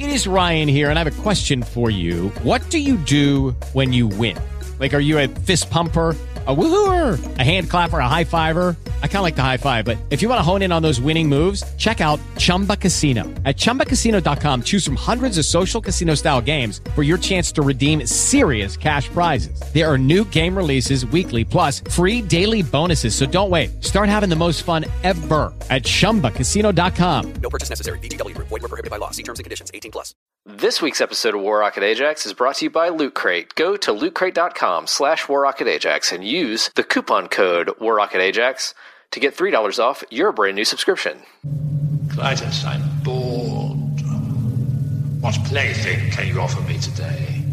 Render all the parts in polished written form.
It is Ryan here, and I have a question for you. What do you do when you win? Like, are you a fist pumper, a woohooer, a hand clapper, a high fiver? I kind of like the high five, but if you want to hone in on those winning moves, check out Chumba Casino. At ChumbaCasino.com, choose from hundreds of social casino-style games for your chance to redeem serious cash prizes. There are new game releases weekly, plus free daily bonuses. So don't wait. Start having the most fun ever at ChumbaCasino.com. No purchase necessary. VGW. Void where prohibited by law. See terms and conditions. 18+. This week's episode of War Rocket Ajax is brought to you by Loot Crate. Go to lootcrate.com/WarRocketAjax and use the coupon code WarRocketAjax to get $3 off your brand new subscription. Clytus, I'm bored. What plaything can you offer me today?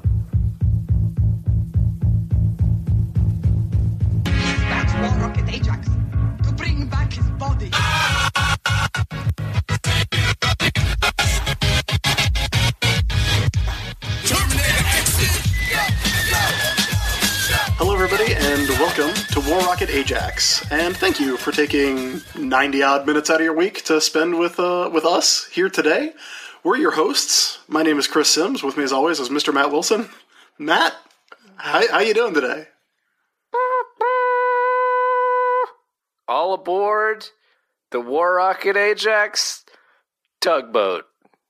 That's War Rocket Ajax to bring back his body. Hello, everybody, and welcome to War Rocket Ajax. And thank you for taking 90-odd minutes out of your week to spend with us here today. We're your hosts. My name is Chris Sims. With me, as always, is Mr. Matt Wilson. Matt, how you doing today? All aboard the War Rocket Ajax tugboat.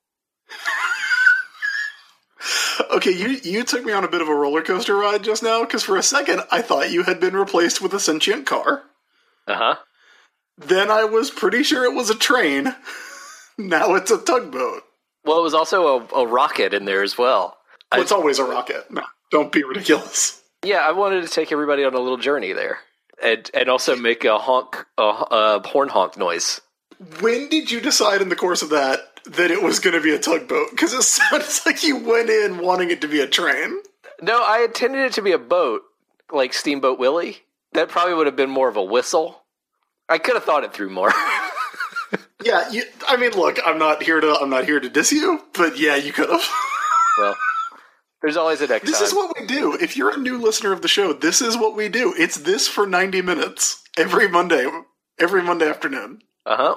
Okay, you took me on a bit of a roller coaster ride just now, because for a second I thought you had been replaced with a sentient car. Uh-huh. Then I was pretty sure it was a train. Now it's a tugboat. Well, it was also a rocket in there as well. Well, it's always a rocket. No, don't be ridiculous. Yeah, I wanted to take everybody on a little journey there. And also make a horn honk noise. When did you decide in the course of that it was going to be a tugboat? Because it sounds like you went in wanting it to be a train. No, I intended it to be a boat, like Steamboat Willie. That probably would have been more of a whistle. I could have thought it through more. Yeah, I mean, look, I'm not here to diss you, but yeah, you could have. Well, there's always a next time. This is what we do. If you're a new listener of the show, this is what we do. It's this for 90 minutes every Monday afternoon. Uh-huh.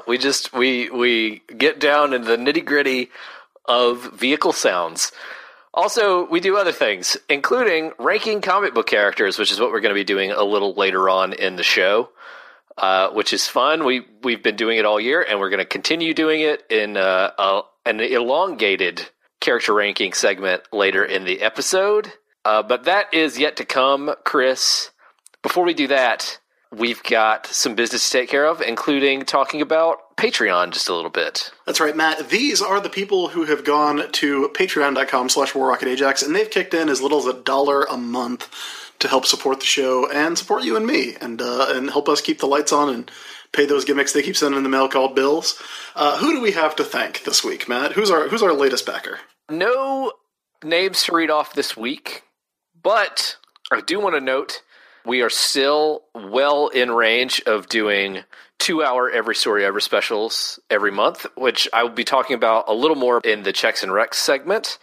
We get down into the nitty-gritty of vehicle sounds. Also, we do other things, including ranking comic book characters, which is what we're going to be doing a little later on in the show, which is fun. We've been doing it all year, and we're going to continue doing it in an elongated character ranking segment later in the episode. But that is yet to come, Chris. Before we do that, we've got some business to take care of, including talking about Patreon just a little bit. That's right, Matt. These are the people who have gone to patreon.com/WarRocketAjax, and they've kicked in as little as $1 a month to help support the show and support you and me, and help us keep the lights on and pay those gimmicks they keep sending in the mail called bills. Who do we have to thank this week, Matt? Who's our latest backer? No names to read off this week, but I do want to note we are still well in range of doing 2-hour Every Story Ever specials every month, which I will be talking about a little more in the Checks and Recs segment.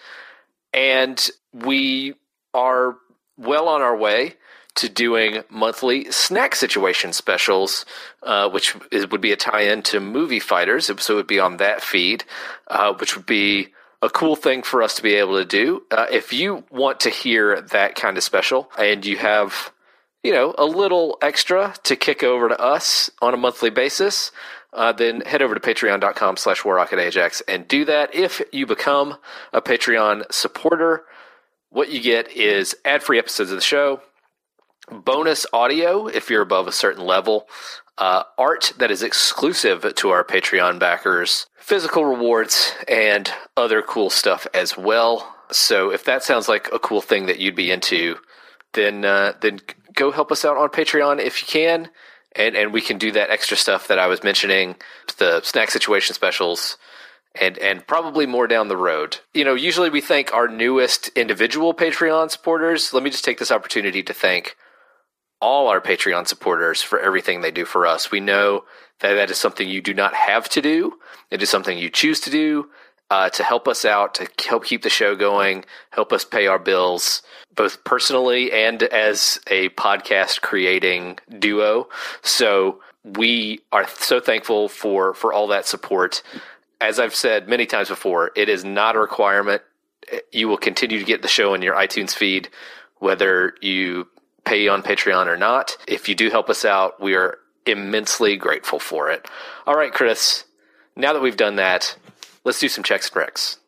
And we are well on our way to doing monthly snack situation specials, which would be a tie-in to Movie Fighters. So it would be on that feed, which would be a cool thing for us to be able to do. If you want to hear that kind of special and you have, a little extra to kick over to us on a monthly basis, then head over to patreon.com/WarRocketAjax and do that. If you become a Patreon supporter, what you get is ad-free episodes of the show, bonus audio if you're above a certain level, art that is exclusive to our Patreon backers, physical rewards, and other cool stuff as well. So if that sounds like a cool thing that you'd be into, then go help us out on Patreon if you can, and we can do that extra stuff that I was mentioning, the snack situation specials, and probably more down the road. Usually we thank our newest individual Patreon supporters. Let me just take this opportunity to thank all our Patreon supporters for everything they do for us. We know that is something you do not have to do. It is something you choose to do to help us out, to help keep the show going, help us pay our bills, both personally and as a podcast creating duo. So we are so thankful for all that support. as I've said many times before, it is not a requirement. You will continue to get the show in your iTunes feed, whether you pay on Patreon or not. If you do help us out, we are immensely grateful for it. All right, Chris, now that we've done that, let's do some checks and wrecks.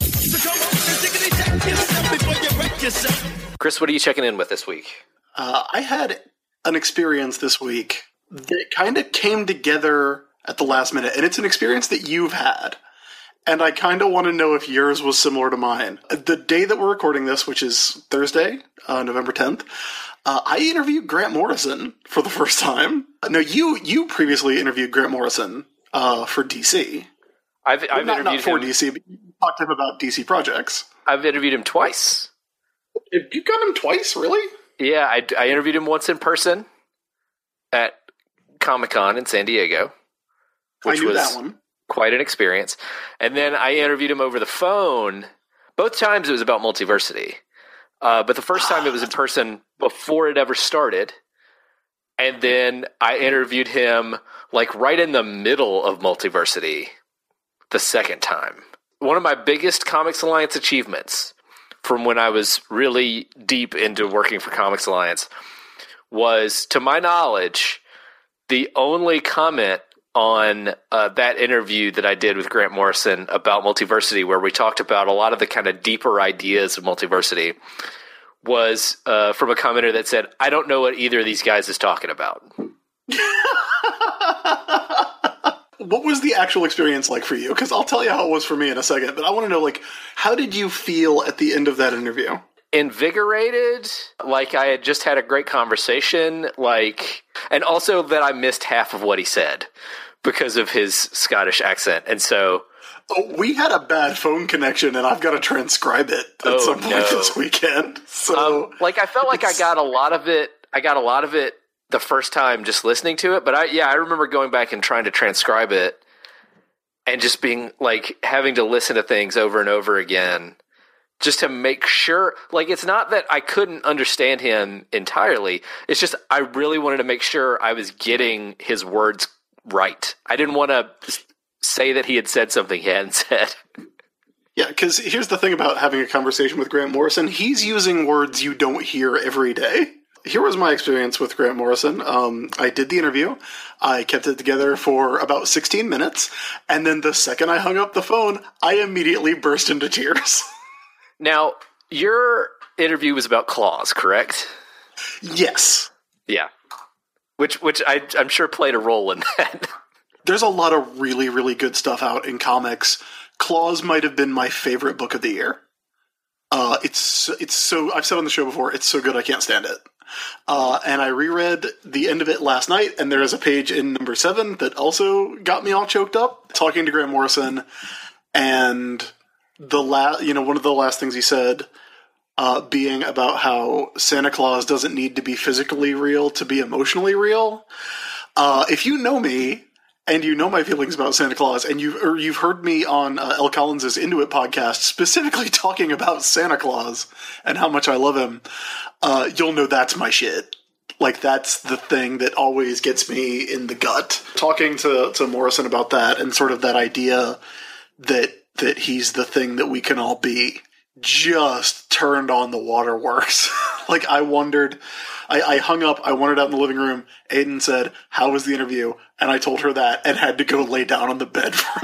Chris, what are you checking in with this week? I had an experience this week that kind of came together at the last minute, and it's an experience that you've had. And I kind of want to know if yours was similar to mine. The day that we're recording this, which is Thursday, November 10th, I interviewed Grant Morrison for the first time. No, you previously interviewed Grant Morrison for DC. I've interviewed not for him. DC, but you talked to him about DC projects. I've interviewed him twice. You got him twice, really? Yeah, I interviewed him once in person at Comic-Con in San Diego, which I knew was that one. Quite an experience. And then I interviewed him over the phone. Both times it was about Multiversity. But the first time it was in person before it ever started. And then I interviewed him like right in the middle of Multiversity the second time. One of my biggest Comics Alliance achievements from when I was really deep into working for Comics Alliance was, to my knowledge, the only comment on that interview that I did with Grant Morrison about Multiversity, where we talked about a lot of the kind of deeper ideas of Multiversity, was from a commenter that said, I don't know what either of these guys is talking about. What was the actual experience like for you? Because I'll tell you how it was for me in a second, but I want to know, like, how did you feel at the end of that interview? Invigorated, like I had just had a great conversation, and also that I missed half of what he said because of his Scottish accent. And so we had a bad phone connection, and I've got to transcribe it at some point this weekend. So, I felt like I got a lot of it. The first time just listening to it, but I remember going back and trying to transcribe it, and just being like having to listen to things over and over again, just to make sure. Like, it's not that I couldn't understand him entirely. It's just I really wanted to make sure I was getting his words right. I didn't want to say that he had said something he hadn't said. Yeah, because here's the thing about having a conversation with Grant Morrison. He's using words you don't hear every day. Here was my experience with Grant Morrison. I did the interview. I kept it together for about 16 minutes. And then the second I hung up the phone, I immediately burst into tears. Now, your interview was about Claws, correct? Yes. Yeah. Which I'm sure played a role in that. There's a lot of really, really good stuff out in comics. Claws might have been my favorite book of the year. It's so, I've said on the show before, it's so good I can't stand it. And I reread the end of it last night, and there is a page in number 7 that also got me all choked up. Talking to Grant Morrison, and one of the last things he said, being about how Santa Claus doesn't need to be physically real to be emotionally real. If you know me, and you know my feelings about Santa Claus, and you've heard me on El Collins' Into It podcast specifically talking about Santa Claus and how much I love him, you'll know that's my shit. Like, that's the thing that always gets me in the gut. Talking to Morrison about that, and sort of that idea that he's the thing that we can all be, just turned on the waterworks. Like, I wondered, I hung up, I wandered out in the living room, Aiden said, how was the interview? And I told her that, and had to go lay down on the bed for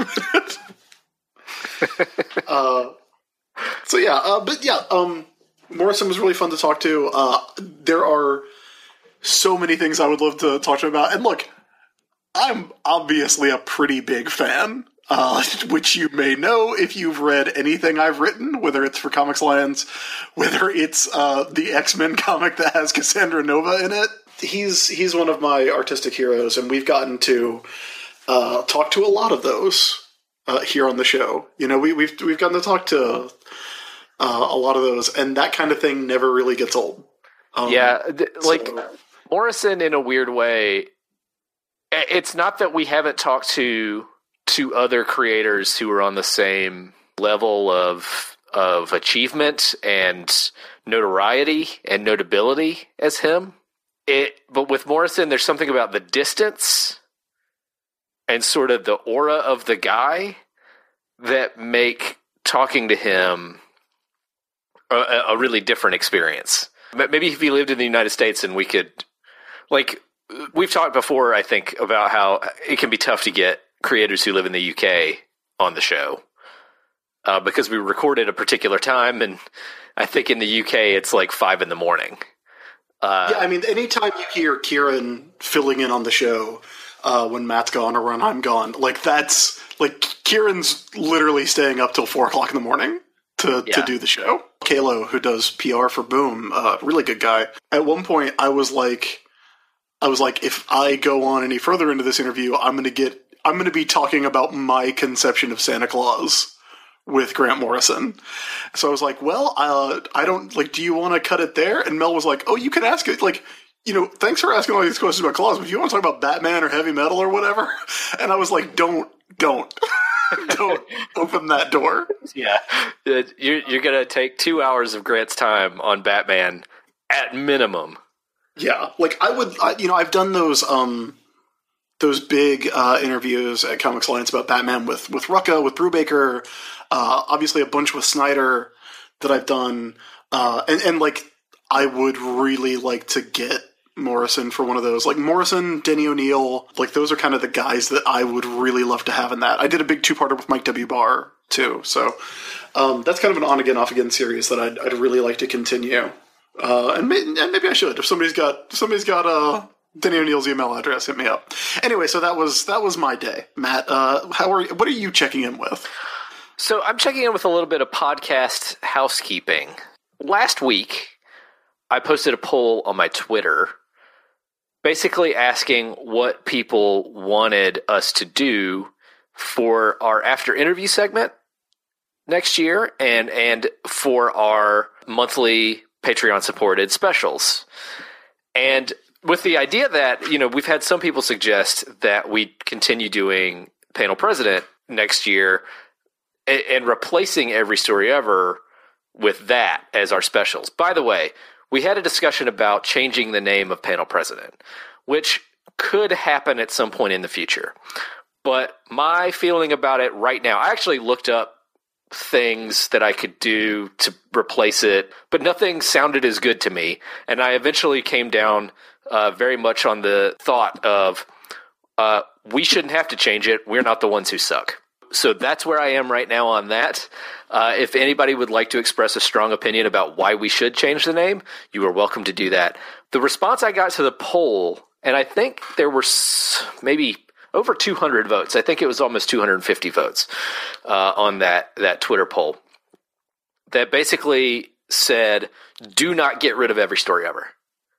a minute. Morrison was really fun to talk to. There are so many things I would love to talk to him about. And look, I'm obviously a pretty big fan, which you may know if you've read anything I've written, whether it's for Comics Alliance, whether it's the X-Men comic that has Cassandra Nova in it. He's one of my artistic heroes, and we've gotten to talk to a lot of those here on the show. You know, we've gotten to talk to a lot of those, and that kind of thing never really gets old. Morrison, in a weird way, it's not that we haven't talked to other creators who are on the same level of achievement and notoriety and notability as him. But with Morrison, there's something about the distance and sort of the aura of the guy that make talking to him a really different experience. Maybe if he lived in the United States and we could, like, we've talked before, I think, about how it can be tough to get creators who live in the UK on the show because we record at a particular time, and I think in the UK it's like 5 a.m. Yeah, I mean, anytime you hear Kieran filling in on the show when Matt's gone or when I'm gone, like, that's, like, Kieran's literally staying up till 4 o'clock in the morning to do the show. Kalo, who does PR for Boom, really good guy. At one point, I was like, if I go on any further into this interview, I'm going to be talking about my conception of Santa Claus with Grant Morrison. So I was like, well, I don't, like, do you want to cut it there? And Mel was like, oh, you can ask it, like, you know, thanks for asking all these questions about Claus, but if you want to talk about Batman or heavy metal or whatever, and I was like, don't open that door. Yeah. You're going to take 2 hours of Grant's time on Batman at minimum. Yeah. Like, I've done those big interviews at Comics Alliance about Batman with Rucka, with Brubaker, obviously a bunch with Snyder that I've done. And like, I would really like to get Morrison for one of those. Like, Morrison, Denny O'Neil, like, those are kind of the guys that I would really love to have in that. I did a big 2-parter with Mike W. Barr, too. So that's kind of an on-again, off-again series that I'd really like to continue. And maybe I should. If somebody's got Denny O'Neil's email address, hit me up. Anyway, so that was my day. Matt, what are you checking in with? So I'm checking in with a little bit of podcast housekeeping. Last week, I posted a poll on my Twitter basically asking what people wanted us to do for our after interview segment next year and for our monthly Patreon supported specials. And with the idea that, you know, we've had some people suggest that we continue doing Panel President next year and replacing Every Story Ever with that as our specials. By the way, we had a discussion about changing the name of Panel President, which could happen at some point in the future. But my feeling about it right now, I actually looked up things that I could do to replace it, but nothing sounded as good to me. And I eventually came down very much on the thought of we shouldn't have to change it. We're not the ones who suck. So that's where I am right now on that. If anybody would like to express a strong opinion about why we should change the name, you are welcome to do that. The response I got to the poll, and I think there were maybe over 200 votes. I think it was almost 250 votes on that Twitter poll that basically said, do not get rid of Every Story Ever.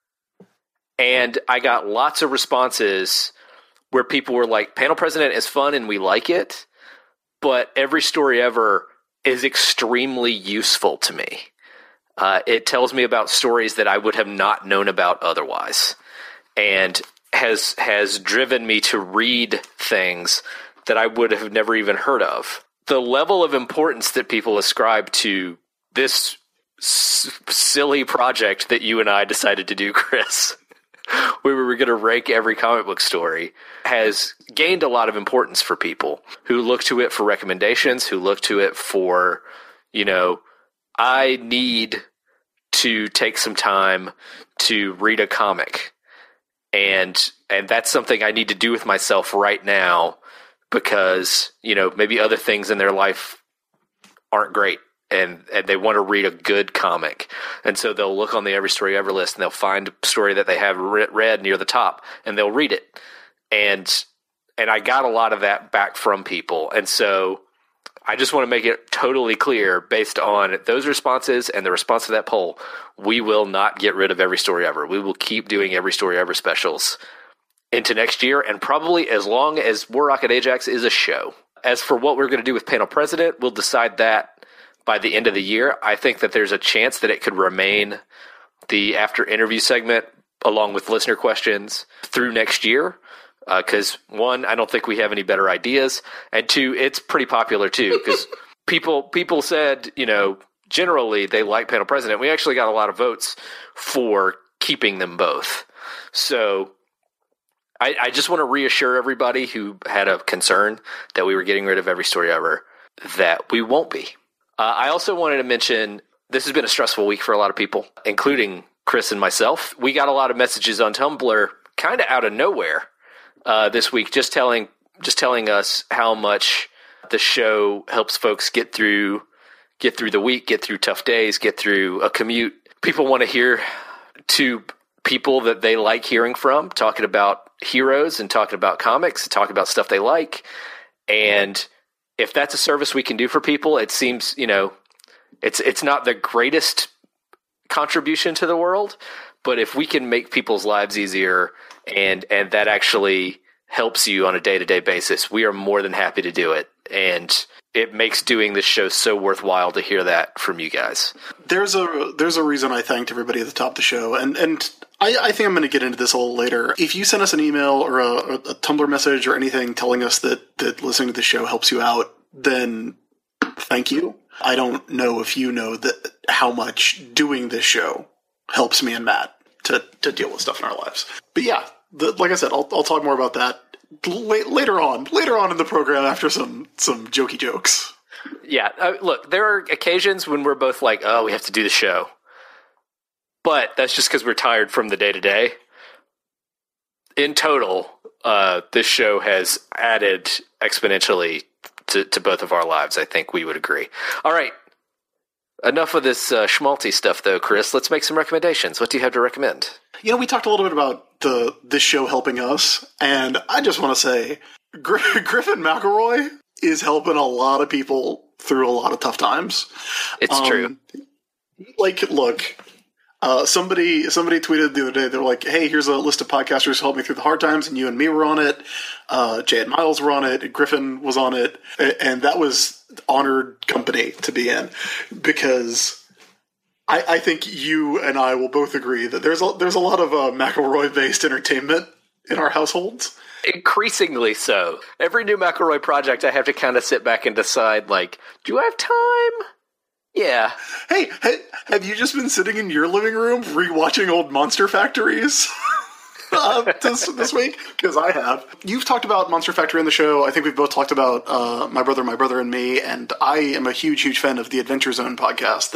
And I got lots of responses where people were like, Panel President is fun and we like it, but Every Story Ever is extremely useful to me. It tells me about stories that I would have not known about otherwise, and has driven me to read things that I would have never even heard of. The level of importance that people ascribe to this silly project that you and I decided to do, Chris, where we were going to rank every comic book story, has gained a lot of importance for people who look to it for recommendations, who look to it for, you know, I need to take some time to read a comic. And that's something I need to do with myself right now because, you know, maybe other things in their life aren't great. And they want to read a good comic. And so they'll look on the Every Story Ever list and they'll find a story that they have read near the top and they'll read it. And I got a lot of that back from people. And so I just want to make it totally clear based on those responses and the response to that poll, we will not get rid of Every Story Ever. We will keep doing Every Story Ever specials into next year and probably as long as War Rocket Ajax is a show. As for what we're going to do with Panel President, we'll decide that by the end of the year. I think that there's a chance that it could remain the after interview segment along with listener questions through next year. Because one, I don't think we have any better ideas. And two, it's pretty popular too. Because people said, you know, generally they like Panel President. We actually got a lot of votes for keeping them both. So I just want to reassure everybody who had a concern that we were getting rid of Every Story Ever that we won't be. I also wanted to mention this has been a stressful week for a lot of people, including Chris and myself. We got a lot of messages on Tumblr kind of out of nowhere this week, just telling us how much the show helps folks get through the week, get through tough days, get through a commute. People want to hear to people that they like hearing from, talking about heroes and talking about comics, and talking about stuff they like. And if that's a service we can do for people, it seems, it's not the greatest contribution to the world, but if we can make people's lives easier and that actually helps you on a day-to-day basis, we are more than happy to do it. And it makes doing this show so worthwhile to hear that from you guys. There's a reason I thanked everybody at the top of the show, and I think I'm going to get into this a little later. If you send us an email or a Tumblr message or anything telling us that listening to the show helps you out, then thank you. I don't know if you know that how much doing this show helps me and Matt to deal with stuff in our lives. But yeah, like I said, I'll talk more about that later on in the program after some jokey jokes. Yeah, look, there are occasions when we're both like, oh, we have to do the show. But that's just because we're tired from the day-to-day. In total, this show has added exponentially to both of our lives. I think we would agree. All right. Enough of this schmaltzy stuff, though, Chris. Let's make some recommendations. What do you have to recommend? We talked a little bit about this show helping us, and I just want to say Griffin McElroy is helping a lot of people through a lot of tough times. It's true. Look, somebody tweeted the other day, they were like, hey, here's a list of podcasters who helped me through the hard times, and you and me were on it. Jay and Miles were on it. Griffin was on it. And that was honored company to be in, because I think you and I will both agree that there's a lot of McElroy-based entertainment in our households. Increasingly so. Every new McElroy project, I have to kind of sit back and decide, do I have time? Yeah. Hey, have you just been sitting in your living room rewatching old Monster Factories this week? Because I have. You've talked about Monster Factory on the show. I think we've both talked about My Brother and Me, and I am a huge fan of the Adventure Zone podcast.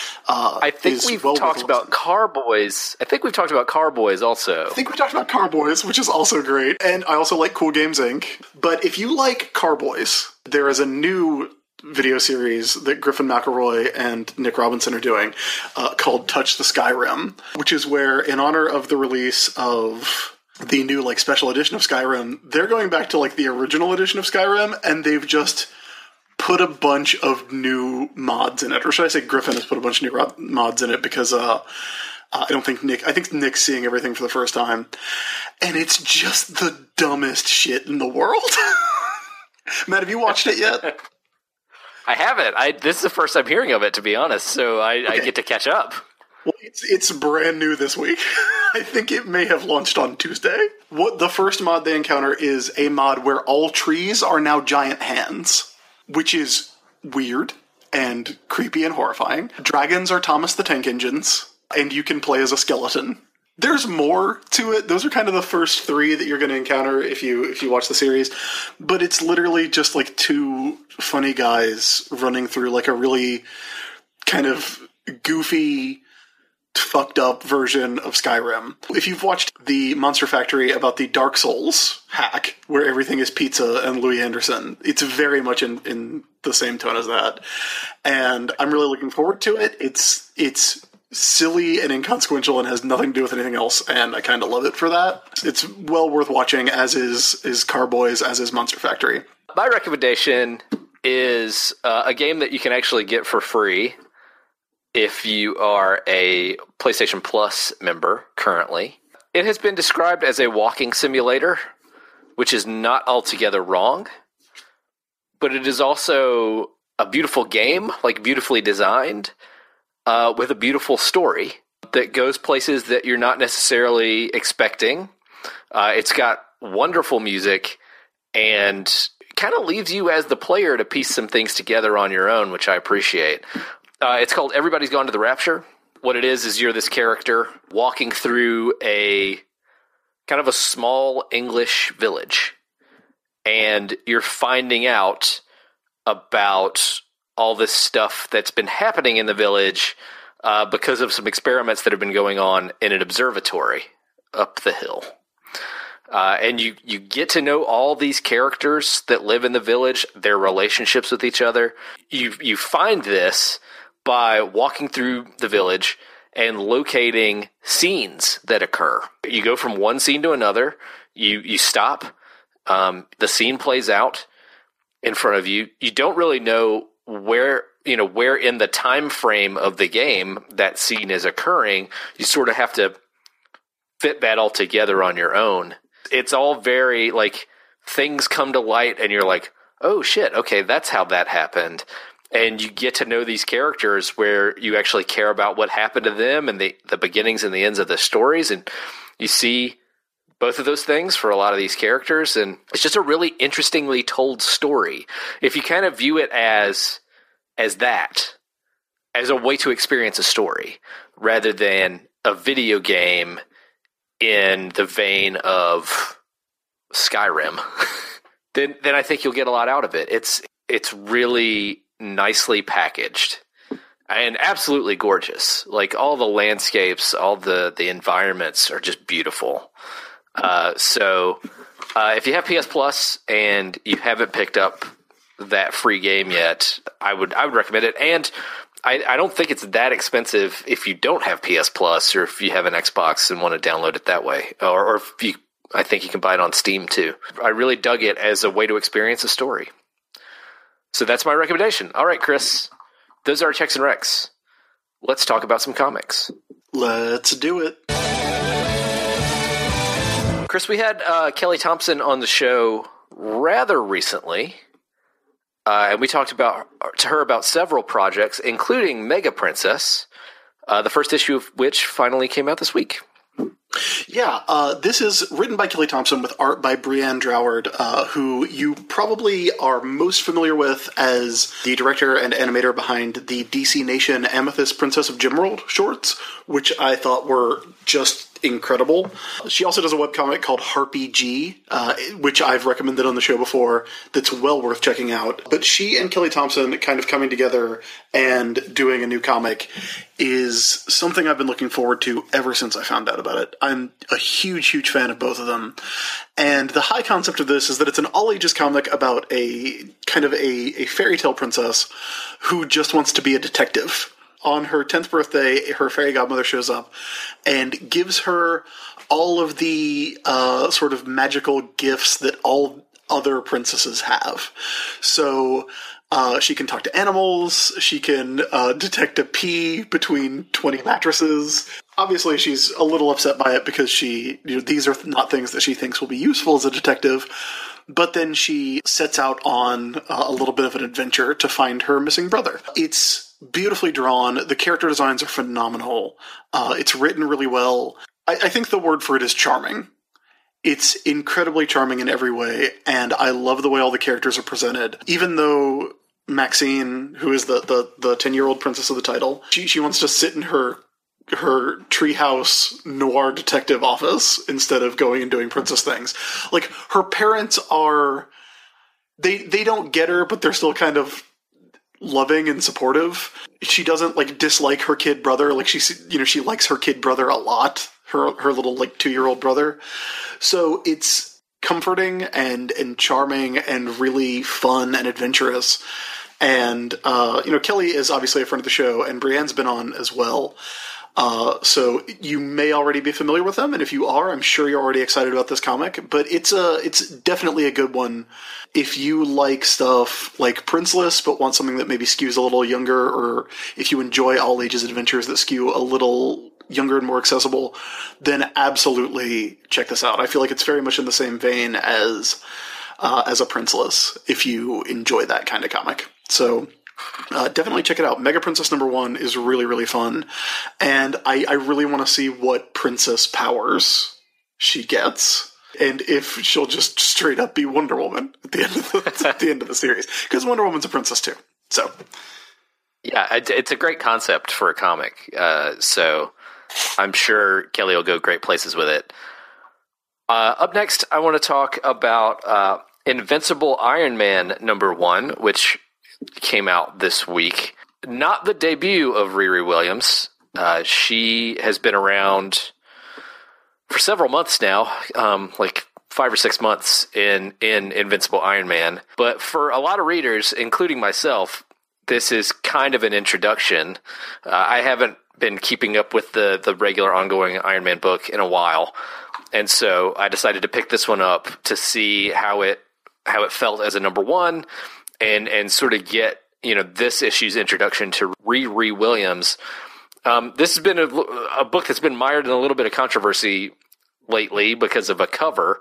I think we've talked about Carboys. I think we've talked about Carboys also. I think we talked about Carboys, which is also great. And I also like Cool Games Inc. But if you like Carboys, there is a new video series that Griffin McElroy and Nick Robinson are doing called Touch the Skyrim, which is where, in honor of the release of the new special edition of Skyrim, they're going back to the original edition of Skyrim, and they've just put a bunch of new mods in it. Or should I say Griffin has put a bunch of new mods in it, because I think Nick's seeing everything for the first time, and it's just the dumbest shit in the world. Matt, have you watched it yet? I haven't. This is the first I'm hearing of it, to be honest, so I get to catch up. Well, it's brand new this week. I think it may have launched on Tuesday. What the first mod they encounter is a mod where all trees are now giant hands, which is weird and creepy and horrifying. Dragons are Thomas the Tank Engines, and you can play as a skeleton. There's more to it. Those are kind of the first three that you're going to encounter if you watch the series. But it's literally just two funny guys running through a really kind of goofy, fucked up version of Skyrim. If you've watched the Monster Factory about the Dark Souls hack, where everything is pizza and Louis Anderson, it's very much in the same tone as that. And I'm really looking forward to it. It's silly and inconsequential and has nothing to do with anything else, and I kind of love it for that. It's well worth watching, as is Carboys, as is Monster Factory. My recommendation is a game that you can actually get for free if you are a PlayStation Plus member currently. It has been described as a walking simulator, which is not altogether wrong, but it is also a beautiful game, beautifully designed, with a beautiful story that goes places that you're not necessarily expecting. It's got wonderful music and kind of leaves you as the player to piece some things together on your own, which I appreciate. It's called Everybody's Gone to the Rapture. What it is you're this character walking through a kind of a small English village, and you're finding out about all this stuff that's been happening in the village because of some experiments that have been going on in an observatory up the hill. And you get to know all these characters that live in the village, their relationships with each other. You find this by walking through the village and locating scenes that occur. You go from one scene to another. You stop. The scene plays out in front of you. You don't really know where in the time frame of the game that scene is occurring. You sort of have to fit that all together on your own. It's all very, like, things come to light and you're like, oh shit, okay, that's how that happened. And you get to know these characters where you actually care about what happened to them and the beginnings and the ends of the stories. And you see both of those things for a lot of these characters. And it's just a really interestingly told story. If you kind of view it as that, as a way to experience a story, rather than a video game in the vein of Skyrim, then I think you'll get a lot out of it. It's really nicely packaged and absolutely gorgeous. Like, all the landscapes, all the environments are just beautiful. So if you have PS Plus and you haven't picked up that free game yet, I would recommend it. And I don't think it's that expensive if you don't have PS Plus, or if you have an Xbox and want to download it that way, or if you, I think you can buy it on Steam too. I really dug it as a way to experience a story. So that's my recommendation. All right, Chris, those are our checks and recs. Let's talk about some comics. Let's do it. Chris, we had Kelly Thompson on the show rather recently. And we talked to her about several projects, including Mega Princess, the first issue of which finally came out this week. Yeah, this is written by Kelly Thompson with art by Brianne Droward, who you probably are most familiar with as the director and animator behind the DC Nation Amethyst Princess of Gemworld shorts, which I thought were just incredible. She also does a webcomic called Harpy G, which I've recommended on the show before, that's well worth checking out. But she and Kelly Thompson kind of coming together and doing a new comic is something I've been looking forward to ever since I found out about it. I'm a huge, huge fan of both of them. And the high concept of this is that it's an all-ages comic about a kind of a fairy tale princess who just wants to be a detective. On her 10th birthday, her fairy godmother shows up and gives her all of the sort of magical gifts that all other princesses have. So she can talk to animals, she can detect a pee between 20 mattresses. Obviously, she's a little upset by it because these are not things that she thinks will be useful as a detective. But then she sets out on a little bit of an adventure to find her missing brother. It's beautifully drawn. The character designs are phenomenal. It's written really well. I think the word for it is charming. It's incredibly charming in every way, and I love the way all the characters are presented. Even though Maxine, who is the 10-year-old princess of the title, she wants to sit in her treehouse noir detective office instead of going and doing princess things. Like, her parents are... They don't get her, but they're still kind of loving and supportive. She doesn't, like, dislike her kid brother. Like, she likes her kid brother a lot. Her little, like, 2-year-old brother. So it's comforting and charming and really fun and adventurous. And, Kelly is obviously a friend of the show, and Brianne's been on as well. So you may already be familiar with them, and if you are, I'm sure you're already excited about this comic. But it's definitely a good one if you like stuff like Princeless, but want something that maybe skews a little younger, or if you enjoy all ages adventures that skew a little younger and more accessible, then absolutely check this out. I feel like it's very much in the same vein as a Princeless, if you enjoy that kind of comic. So definitely check it out. Mega Princess #1 is really, really fun, and I really want to see what princess powers she gets, and if she'll just straight up be Wonder Woman at the end of the series, because Wonder Woman's a princess too. So yeah, it's a great concept for a comic. So I'm sure Kelly will go great places with it. Up next, I want to talk about Invincible Iron Man #1, which came out this week. Not the debut of Riri Williams. She has been around for several months now, like 5 or 6 months in Invincible Iron Man. But for a lot of readers, including myself, this is kind of an introduction. I haven't been keeping up with the regular ongoing Iron Man book in a while. And so I decided to pick this one up to see how it felt as a number one and sort of get, this issue's introduction to Riri Williams. This has been a book that's been mired in a little bit of controversy lately because of a cover.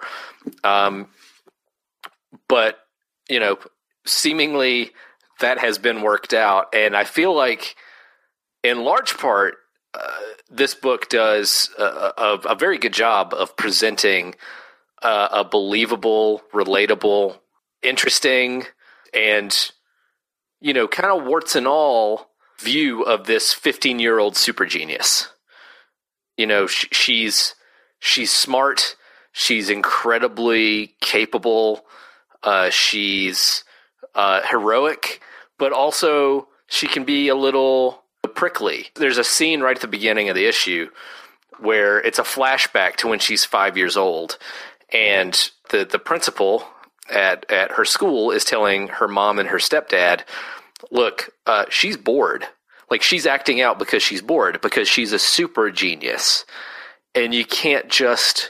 But, seemingly that has been worked out. And I feel like in large part, this book does a very good job of presenting a believable, relatable, interesting, and, kind of warts and all view of this 15-year-old super genius. She's smart. She's incredibly capable. She's heroic, but also she can be a little prickly. There's a scene right at the beginning of the issue where it's a flashback to when she's 5 years old, and the principal at her school is telling her mom and her stepdad, look, she's bored. Like, she's acting out because she's bored, because she's a super genius. And you can't just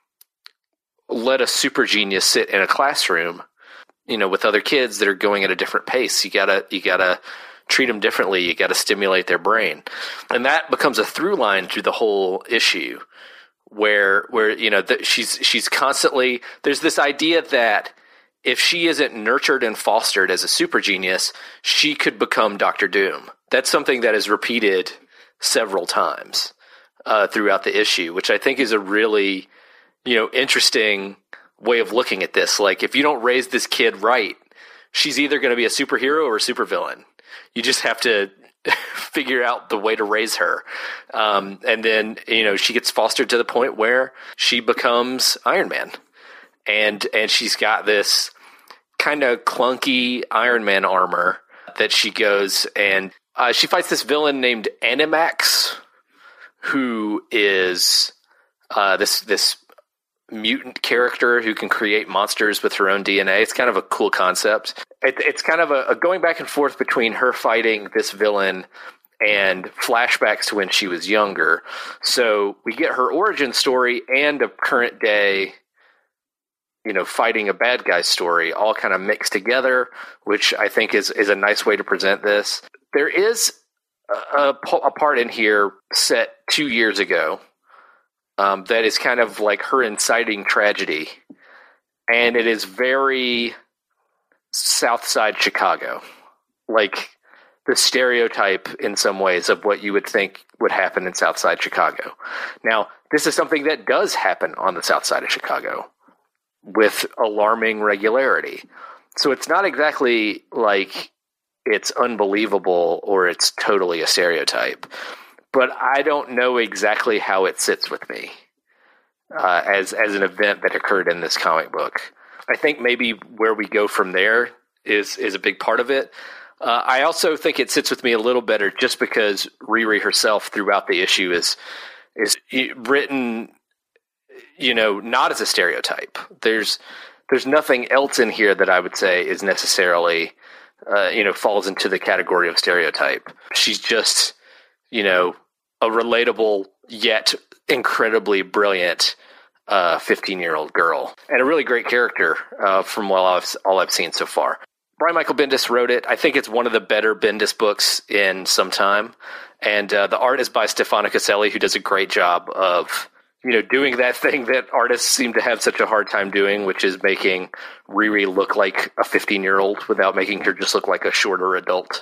let a super genius sit in a classroom, with other kids that are going at a different pace. You gotta treat them differently. You gotta stimulate their brain. And that becomes a through line through the whole issue where she's constantly, there's this idea that if she isn't nurtured and fostered as a super genius, she could become Dr. Doom. That's something that is repeated several times throughout the issue, which I think is a really, interesting way of looking at this. Like, if you don't raise this kid right, she's either going to be a superhero or a supervillain. You just have to figure out the way to raise her. And then, she gets fostered to the point where she becomes Iron Man. And she's got this kind of clunky Iron Man armor that she goes and she fights this villain named Animax, who is this mutant character who can create monsters with her own DNA. It's kind of a cool concept. It's kind of a going back and forth between her fighting this villain and flashbacks to when she was younger. So we get her origin story and a current day, fighting a bad guy story all kind of mixed together, which I think is a nice way to present this. There is a part in here set 2 years ago that is kind of like her inciting tragedy. And it is very South Side Chicago. Like the stereotype in some ways of what you would think would happen in South Side Chicago. Now, this is something that does happen on the South Side of Chicago with alarming regularity. So it's not exactly like it's unbelievable or it's totally a stereotype. But I don't know exactly how it sits with me as an event that occurred in this comic book. I think maybe where we go from there is a big part of it. I also think it sits with me a little better just because Riri herself throughout the issue is written, not as a stereotype. There's nothing else in here that I would say is necessarily, falls into the category of stereotype. She's just, a relatable yet incredibly brilliant 15-year-old girl, and a really great character from all I've seen so far. Brian Michael Bendis wrote it. I think it's one of the better Bendis books in some time, and the art is by Stefano Caselli, who does a great job of doing that thing that artists seem to have such a hard time doing, which is making Riri look like a 15-year-old without making her just look like a shorter adult.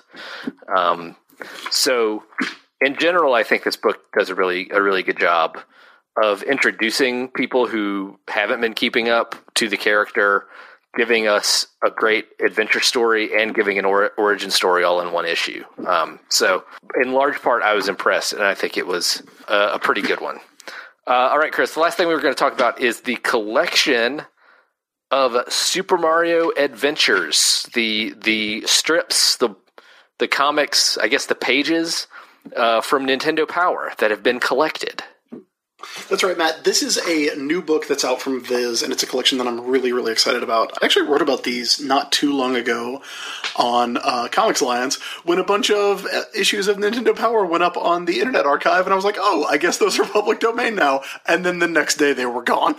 So in general, I think this book does a really good job of introducing people who haven't been keeping up to the character, giving us a great adventure story, and giving an origin story all in one issue. So in large part, I was impressed, and I think it was a pretty good one. All right, Chris, the last thing we were going to talk about is the collection of Super Mario Adventures, the strips, the comics, I guess the pages from Nintendo Power that have been collected. That's right, Matt. This is a new book that's out from Viz, and it's a collection that I'm really, really excited about. I actually wrote about these not too long ago on Comics Alliance when a bunch of issues of Nintendo Power went up on the Internet Archive, and I was like, oh, I guess those are public domain now. And then the next day they were gone.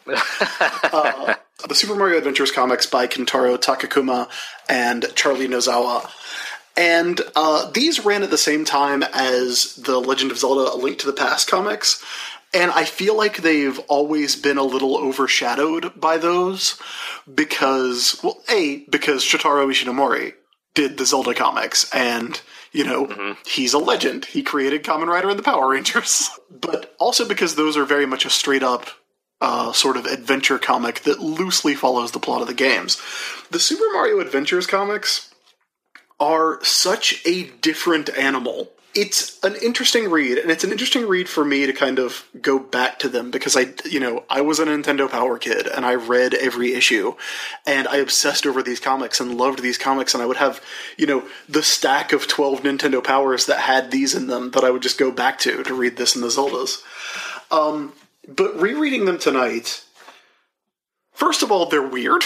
The Super Mario Adventures comics by Kentaro Takakuma and Charlie Nozawa. And these ran at the same time as the Legend of Zelda: A Link to the Past comics. And I feel like they've always been a little overshadowed by those because, well, because Shotaro Ishinomori did the Zelda comics, and, you know, he's a legend. He created Kamen Rider and the Power Rangers. But also because those are very much a straight-up sort of adventure comic that loosely follows the plot of the games. The Super Mario Adventures comics are such a different animal. It's an interesting read, and it's an interesting read for me to kind of go back to them, because I was a Nintendo Power kid, and I read every issue, and I obsessed over these comics and loved these comics, and I would have, the stack of 12 Nintendo Powers that had these in them that I would just go back to read this in the Zeldas. But rereading them tonight, first of all, they're weird.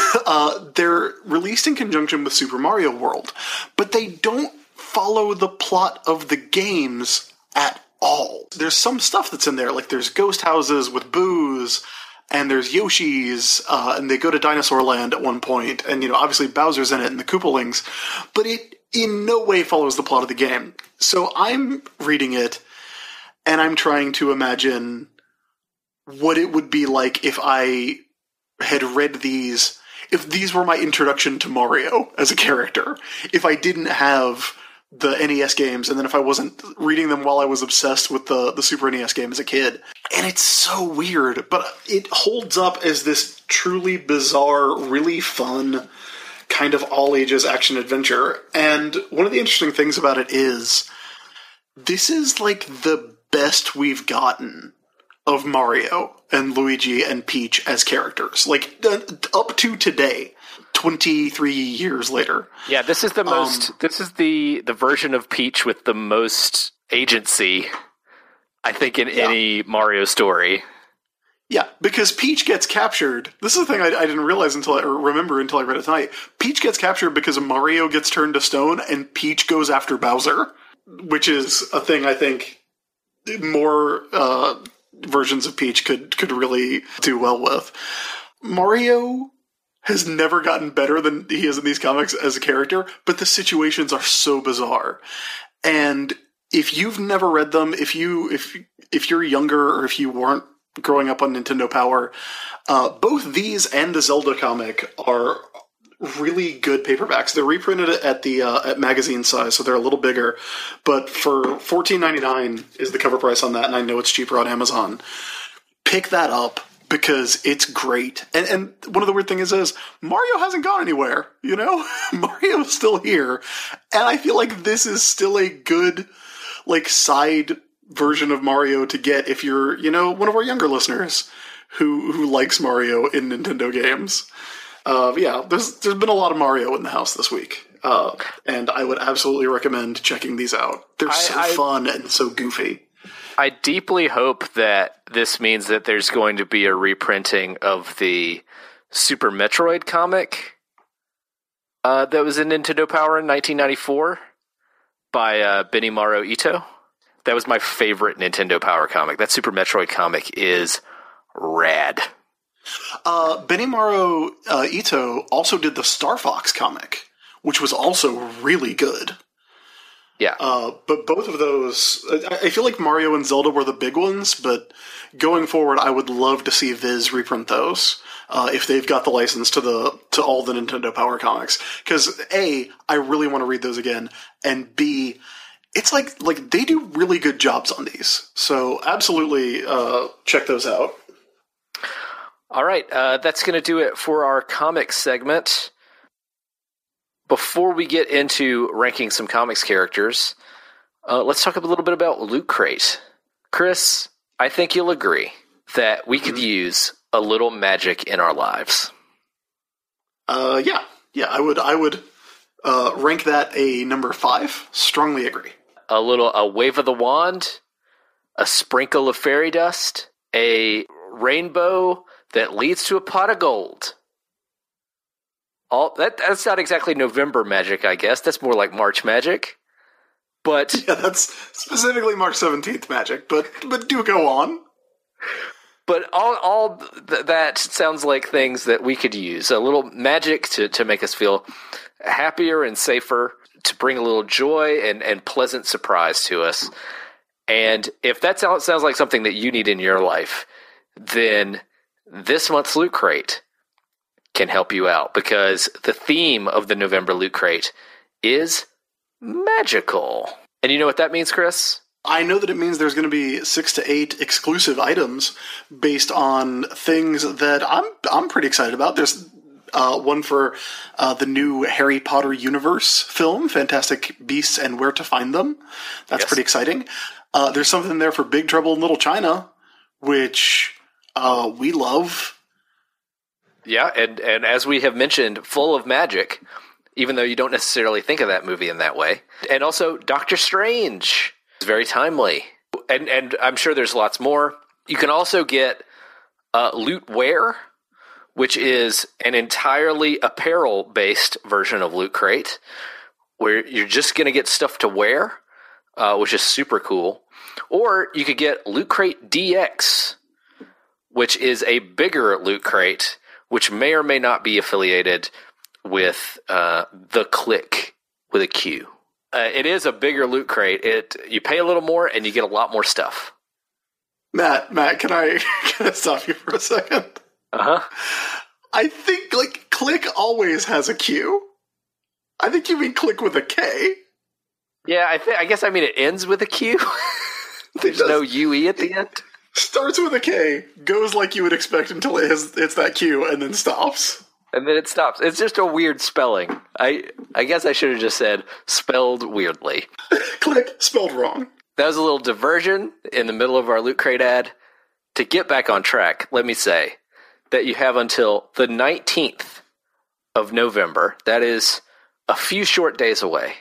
They're released in conjunction with Super Mario World, but they don't follow the plot of the games at all. There's some stuff that's in there, like there's ghost houses with Boos, and there's Yoshis, and they go to Dinosaur Land at one point, and obviously Bowser's in it and the Koopalings, but it in no way follows the plot of the game. So I'm reading it, and I'm trying to imagine what it would be like if I had read these, if these were my introduction to Mario as a character, if I didn't have the NES games, and then if I wasn't reading them while I was obsessed with the Super NES game as a kid. And it's so weird, but it holds up as this truly bizarre, really fun, kind of all-ages action-adventure. And one of the interesting things about it is, this is like the best we've gotten of Mario and Luigi and Peach as characters. Like, up to today. 23 years later. Yeah, this is the most. This is the version of Peach with the most agency, I think, in any Mario story. Yeah, because Peach gets captured. This is the thing I didn't realize until I read it tonight. Peach gets captured because Mario gets turned to stone, and Peach goes after Bowser, which is a thing I think more versions of Peach could really do well with. Mario has never gotten better than he is in these comics as a character, but the situations are so bizarre. And if you've never read them, if you're younger, or if you weren't growing up on Nintendo Power, both these and the Zelda comic are really good paperbacks. They're reprinted at magazine size, so they're a little bigger. But for $14.99 is the cover price on that, and I know it's cheaper on Amazon. Pick that up, because it's great. And one of the weird things is Mario hasn't gone anywhere, Mario's still here. And I feel like this is still a good, side version of Mario to get if you're, one of our younger listeners who likes Mario in Nintendo games. There's been a lot of Mario in the house this week. And I would absolutely recommend checking these out. They're so fun and so goofy. I deeply hope that this means that there's going to be a reprinting of the Super Metroid comic that was in Nintendo Power in 1994 by Benimaru Ito. That was my favorite Nintendo Power comic. That Super Metroid comic is rad. Benimaru Ito also did the Star Fox comic, which was also really good. Yeah. But both of those, I feel like Mario and Zelda were the big ones, but going forward, I would love to see Viz reprint those, if they've got the license to all the Nintendo Power comics. Because A, I really want to read those again, and B, it's like they do really good jobs on these. So absolutely check those out. All right, that's going to do it for our comics segment. Before we get into ranking some comics characters, let's talk a little bit about Loot Crate. Chris, I think you'll agree that we could use a little magic in our lives. Yeah, I would rank that a number 5. Strongly agree. A wave of the wand, a sprinkle of fairy dust, a rainbow that leads to a pot of gold. That's not exactly November magic, I guess. That's more like March magic. But yeah, that's specifically March 17th magic. But do go on. But that sounds like things that we could use. A little magic to make us feel happier and safer, to bring a little joy and pleasant surprise to us. And if that sounds like something that you need in your life, then this month's Loot Crate can help you out, because the theme of the November Loot Crate is magical. And you know what that means, Chris? I know that it means there's going to be 6 to 8 exclusive items based on things that I'm pretty excited about. There's one for the new Harry Potter universe film, Fantastic Beasts and Where to Find Them. That's pretty exciting. There's something there for Big Trouble in Little China, which we love. Yeah, and as we have mentioned, full of magic, even though you don't necessarily think of that movie in that way. And also Doctor Strange. Very timely. And I'm sure there's lots more. You can also get Loot Wear, which is an entirely apparel-based version of Loot Crate, where you're just going to get stuff to wear, which is super cool. Or you could get Loot Crate DX, which is a bigger Loot Crate, which may or may not be affiliated with The Click with a Q. It is a bigger Loot Crate. You pay a little more and you get a lot more stuff. Matt, can I stop you for a second? Uh-huh. I think, Click always has a Q. I think you mean Click with a K. Yeah, I guess it ends with a Q. There's no UE at the end. Starts with a K, goes like you would expect until it's that Q, and then stops. And then it stops. It's just a weird spelling. I guess I should have just said spelled weirdly. Click, spelled wrong. That was a little diversion in the middle of our Loot Crate ad. To get back on track, let me say that you have until the 19th of November, that is a few short days away,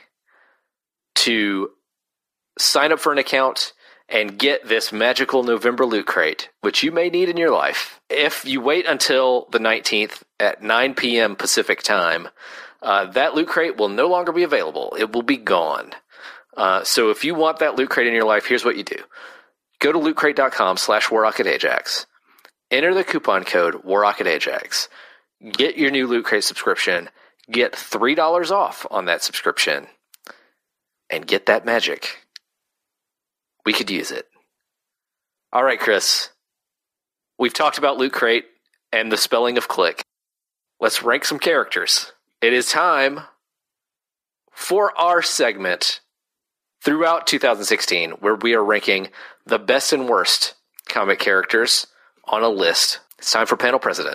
to sign up for an account and get this magical November Loot Crate, which you may need in your life. If you wait until the 19th at 9 p.m. Pacific time, that Loot Crate will no longer be available. It will be gone. So if you want that Loot Crate in your life, here's what you do. Go to lootcrate.com/WarRocketAjax. Enter the coupon code WarRocketAjax. Get your new Loot Crate subscription. Get $3 off on that subscription. And get that magic. We could use it. All right, Chris. We've talked about Loot Crate and the spelling of Click. Let's rank some characters. It is time for our segment throughout 2016 where we are ranking the best and worst comic characters on a list. It's time for Panel President.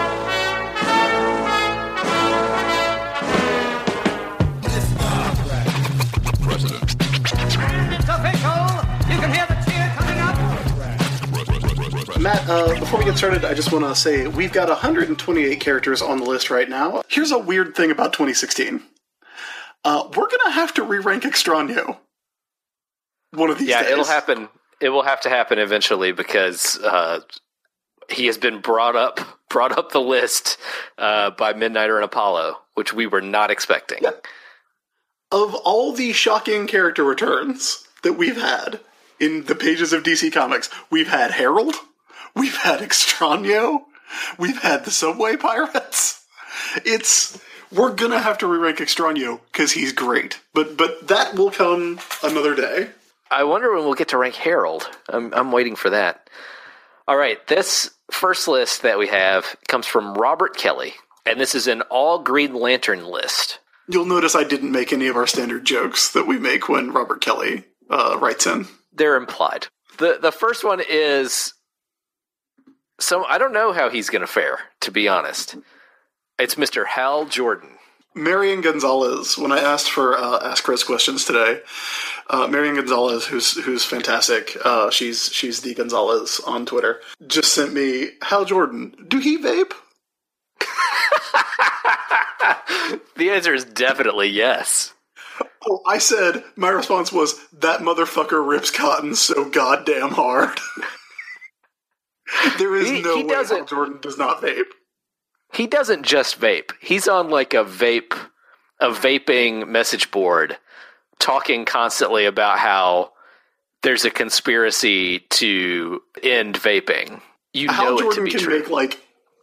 Matt, before we get started, I just want to say we've got 128 characters on the list right now. Here's a weird thing about 2016. We're going to have to re-rank Extraño one of these days. Yeah, it'll happen. It will have to happen eventually because he has been brought up the list by Midnighter and Apollo, which we were not expecting. Yeah. Of all the shocking character returns that we've had in the pages of DC Comics, we've had Harold, we've had Extraño, we've had the Subway Pirates. We're gonna have to re-rank Extraño because he's great, but that will come another day. I wonder when we'll get to rank Harold. I'm waiting for that. All right, this first list that we have comes from Robert Kelly, and this is an all Green Lantern list. You'll notice I didn't make any of our standard jokes that we make when Robert Kelly writes in. They're implied. The first one is I don't know how he's going to fare, to be honest. It's Mr. Hal Jordan. Marian Gonzalez, when I asked for Ask Chris questions today, Marian Gonzalez, who's fantastic, she's the Gonzalez on Twitter, just sent me, Hal Jordan, do he vape? The answer is definitely yes. Oh, I said, my response was, that motherfucker rips cotton so goddamn hard. There is no way Hal Jordan does not vape. He doesn't just vape. He's on like a vaping message board talking constantly about how there's a conspiracy to end vaping. Hal Jordan can make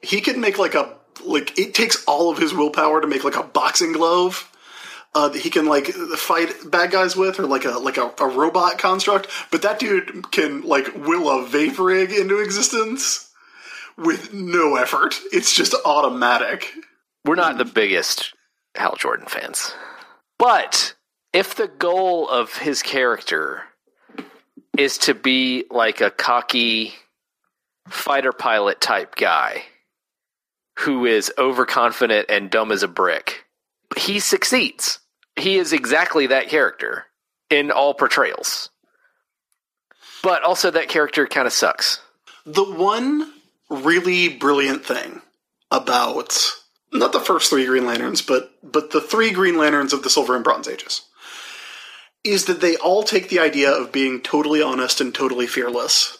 it takes all of his willpower to make like a boxing glove that he can like fight bad guys with, or like a robot construct. But that dude can like will a vape rig into existence with no effort. It's just automatic. We're not the biggest Hal Jordan fans, but if the goal of his character is to be like a cocky fighter pilot type guy who is overconfident and dumb as a brick, he succeeds. He is exactly that character in all portrayals. But also that character kind of sucks. The one really brilliant thing about not the first three Green Lanterns, but the three Green Lanterns of the Silver and Bronze Ages, is that they all take the idea of being totally honest and totally fearless.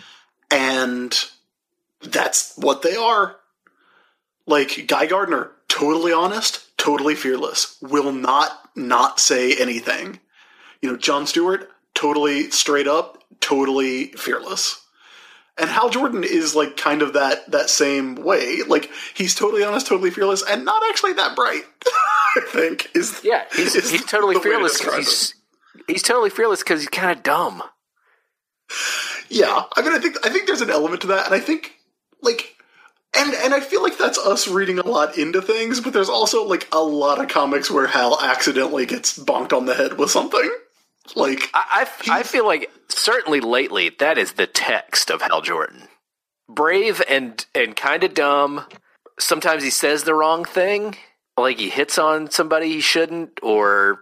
And that's what they are. Like, Guy Gardner, totally honest, totally fearless, will not say anything. You know, Jon Stewart, totally straight up, totally fearless. And Hal Jordan is, like, kind of that same way. Like, he's totally honest, totally fearless, and not actually that bright, I think. He's totally fearless. He's totally fearless because he's kind of dumb. Yeah, I mean, I think there's an element to that, and I think, like... And I feel like that's us reading a lot into things, but there's also, like, a lot of comics where Hal accidentally gets bonked on the head with something. Like, I feel like, certainly lately, that is the text of Hal Jordan. Brave and kind of dumb. Sometimes he says the wrong thing. Like, he hits on somebody he shouldn't, or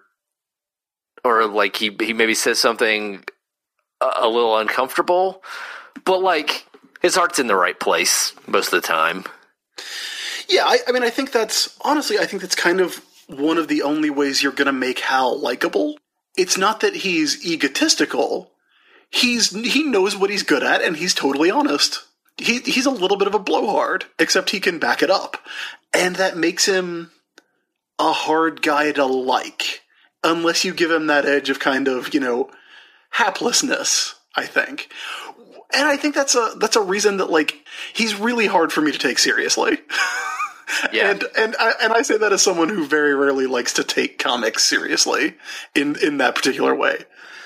like, he maybe says something a little uncomfortable. But, like... his heart's in the right place most of the time. Yeah, I mean, I think that's kind of one of the only ways you're going to make Hal likable. It's not that he's egotistical. He knows what he's good at, and he's totally honest. He's a little bit of a blowhard, except he can back it up. And that makes him a hard guy to like, unless you give him that edge of kind of, you know, haplessness, I think. And I think that's a reason that, like, he's really hard for me to take seriously. Yeah. and I say that as someone who very rarely likes to take comics seriously in that particular way.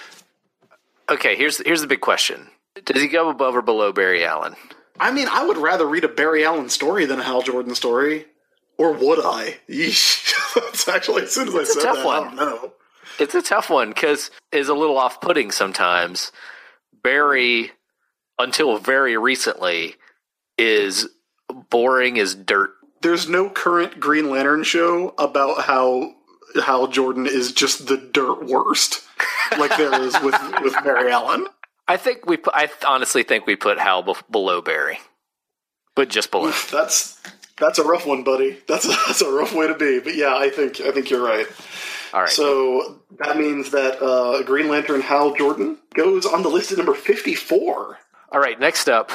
Okay, here's the big question. Does he go above or below Barry Allen? I mean, I would rather read a Barry Allen story than a Hal Jordan story. Or would I? Yeesh. That's actually, as soon as I said that, I don't know. It's a tough one, because it's a little off-putting sometimes. Barry... until very recently, is boring as dirt. There's no current Green Lantern show about how Hal Jordan is just the dirt worst, like there is with Barry Allen. I honestly think we put Hal below Barry, but just below. That's a rough one, buddy. That's a rough way to be. But yeah, I think you're right. All right. So that means that Green Lantern Hal Jordan goes on the list at number 54. All right, next up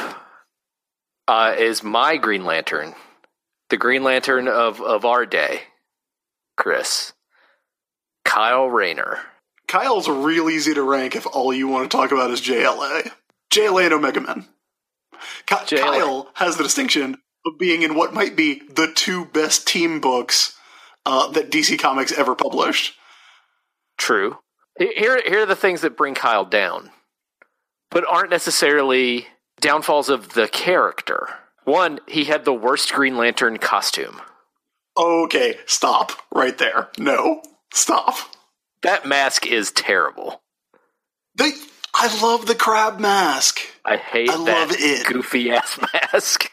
is my Green Lantern, the Green Lantern of our day, Chris. Kyle Rayner. Kyle's real easy to rank if all you want to talk about is JLA. JLA and Omega Men. Kyle has the distinction of being in what might be the two best team books that DC Comics ever published. True. Here are the things that bring Kyle down, but aren't necessarily downfalls of the character. One, he had the worst Green Lantern costume. Okay, stop right there. No, stop. That mask is terrible. I love the crab mask. I hate that goofy-ass mask.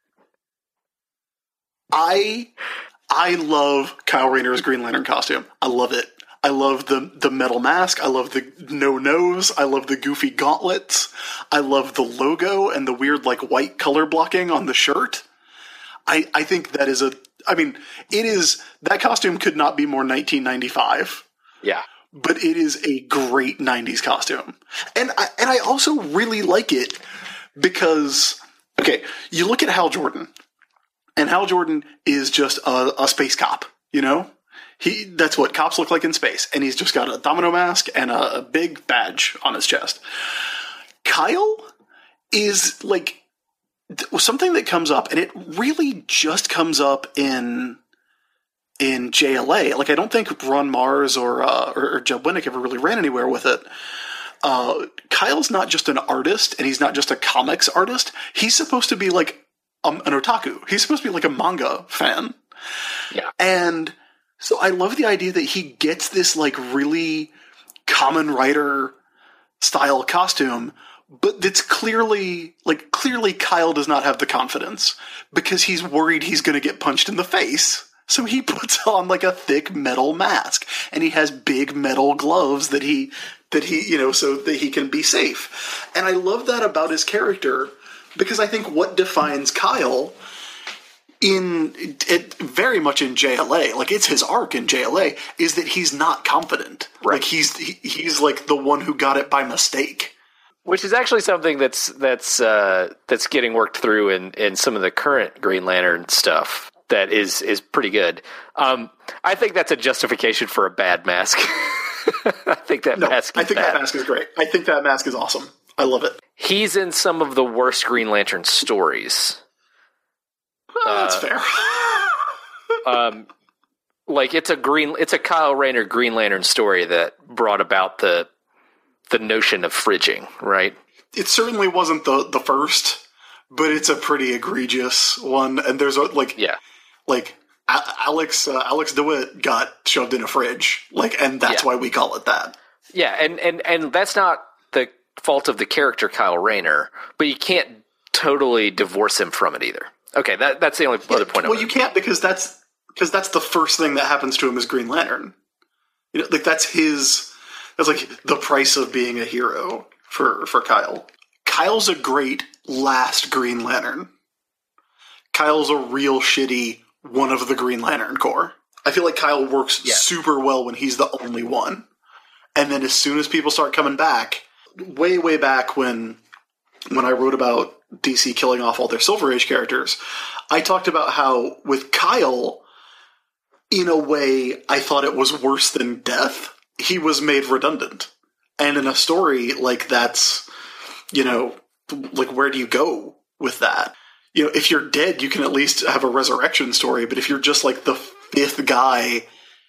I love Kyle Rayner's Green Lantern costume. I love it. I love the metal mask. I love the no nose. I love the goofy gauntlets. I love the logo and the weird, like, white color blocking on the shirt. I think that is that costume could not be more 1995. Yeah. But it is a great 90s costume. And I also really like it because, okay, you look at Hal Jordan, and Hal Jordan is just a space cop, you know? That's what cops look like in space, and he's just got a domino mask and a big badge on his chest. Kyle is like something that comes up, and it really just comes up in JLA. Like, I don't think Ron Mars or Jeb Winnick ever really ran anywhere with it. Kyle's not just an artist, and he's not just a comics artist. He's supposed to be like an otaku. He's supposed to be like a manga fan. Yeah. And so I love the idea that he gets this like really Kamen Rider style costume, but that's clearly Kyle does not have the confidence because he's worried he's going to get punched in the face. So he puts on like a thick metal mask, and he has big metal gloves that he so that he can be safe. And I love that about his character because I think what defines Kyle very much in JLA, like it's his arc in JLA, is that he's not confident. Right. Like he's like the one who got it by mistake. Which is actually something that's getting worked through in some of the current Green Lantern stuff. That is pretty good. I think that's a justification for a bad mask. I think that mask He's in some of the worst Green Lantern stories. That's fair. Like it's a Kyle Rayner Green Lantern story that brought about the notion of fridging, right? It certainly wasn't the first, but it's a pretty egregious one. And there's Alex DeWitt got shoved in a fridge, and that's why we call it that. Yeah, and that's not the fault of the character Kyle Rayner, but you can't totally divorce him from it either. Okay, that's the only other point. Well, you can't because that's the first thing that happens to him as Green Lantern. You know, that's like the price of being a hero for Kyle. Kyle's a great last Green Lantern. Kyle's a real shitty one of the Green Lantern Corps. I feel like Kyle works super well when he's the only one. And then as soon as people start coming back, way back when I wrote about DC killing off all their Silver Age characters, I talked about how with Kyle, in a way, I thought it was worse than death. He was made redundant. And in a story like that's, where do you go with that? If you're dead, you can at least have a resurrection story, but if you're just like the fifth guy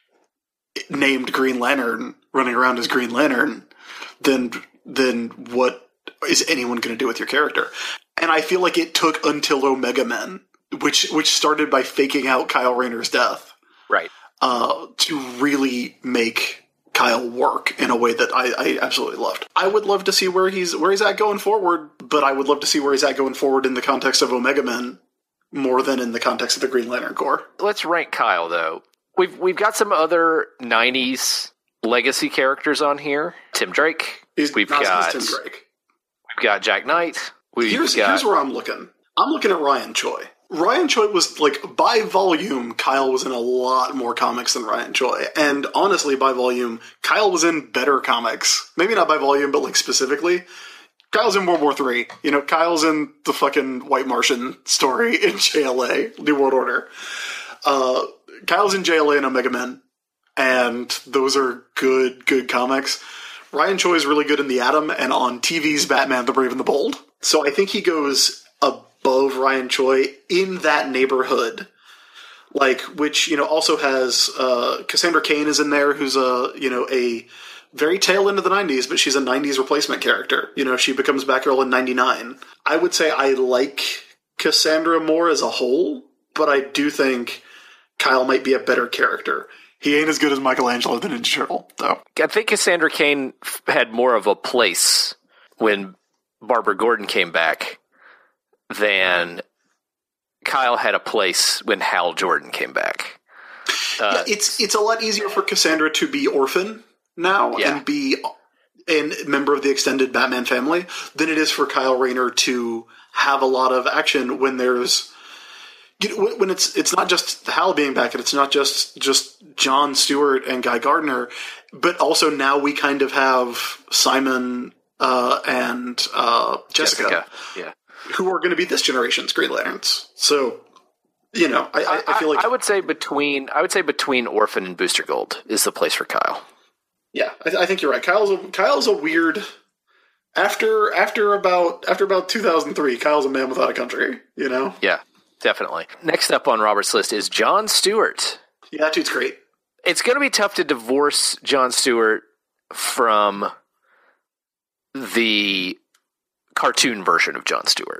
named Green Lantern running around as Green Lantern, then what is anyone going to do with your character? And I feel like it took until Omega Men, which started by faking out Kyle Rayner's death, right, to really make Kyle work in a way that I absolutely loved. I would love to see where he's at going forward, but I would love to see where he's at going forward in the context of Omega Men more than in the context of the Green Lantern Corps. Let's rank Kyle, though. We've got some other 90s legacy characters on here. Tim Drake. We've got Tim Drake. We've got Jack Knight. Here's where I'm looking. I'm looking at Ryan Choi. Ryan Choi was, by volume, Kyle was in a lot more comics than Ryan Choi. And honestly, by volume, Kyle was in better comics. Maybe not by volume, but, specifically. Kyle's in World War III. Kyle's in the fucking White Martian story in JLA, New World Order. Kyle's in JLA and Omega Men. And those are good comics. Ryan Choi is really good in The Atom and on TV's Batman, the Brave and the Bold. So I think he goes above Ryan Choi in that neighborhood, which also has Cassandra Cain is in there, who's a very tail end of the 90s, but she's a 90s replacement character. She becomes Batgirl in 99. I would say I like Cassandra more as a whole, but I do think Kyle might be a better character. He ain't as good as Michelangelo the Ninja Turtle, though. I think Cassandra Cain had more of a place when Barbara Gordon came back than Kyle had a place when Hal Jordan came back. It's a lot easier for Cassandra to be orphan now and be a member of the extended Batman family than it is for Kyle Rayner to have a lot of action when there's when it's not just Hal being back, and it's not just Jon Stewart and Guy Gardner, but also now we kind of have Simon and Jessica, yeah, who are going to be this generation's Green Lanterns. So, I feel like I would say between Orphan and Booster Gold is the place for Kyle. Yeah, I think you're right. Kyle's a weird. After about 2003, Kyle's a man without a country. Yeah, definitely. Next up on Robert's list is Jon Stewart. Yeah, that dude's great. It's going to be tough to divorce Jon Stewart from the cartoon version of Jon Stewart,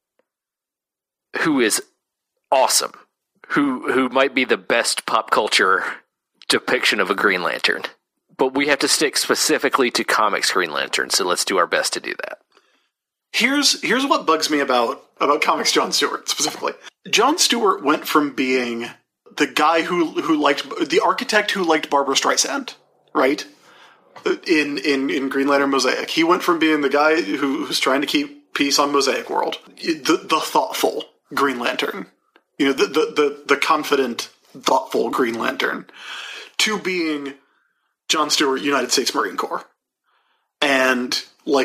who is awesome, who might be the best pop culture depiction of a Green Lantern. But we have to stick specifically to comics Green Lantern, so let's do our best to do that. Here's what bugs me about comics Jon Stewart specifically. Jon Stewart went from being the guy who liked the architect who liked Barbra Streisand, right? In Green Lantern Mosaic, he went from being the guy who's trying to keep peace on Mosaic World, the thoughtful Green Lantern, the confident, thoughtful Green Lantern, to being Jon Stewart, United States Marine Corps, and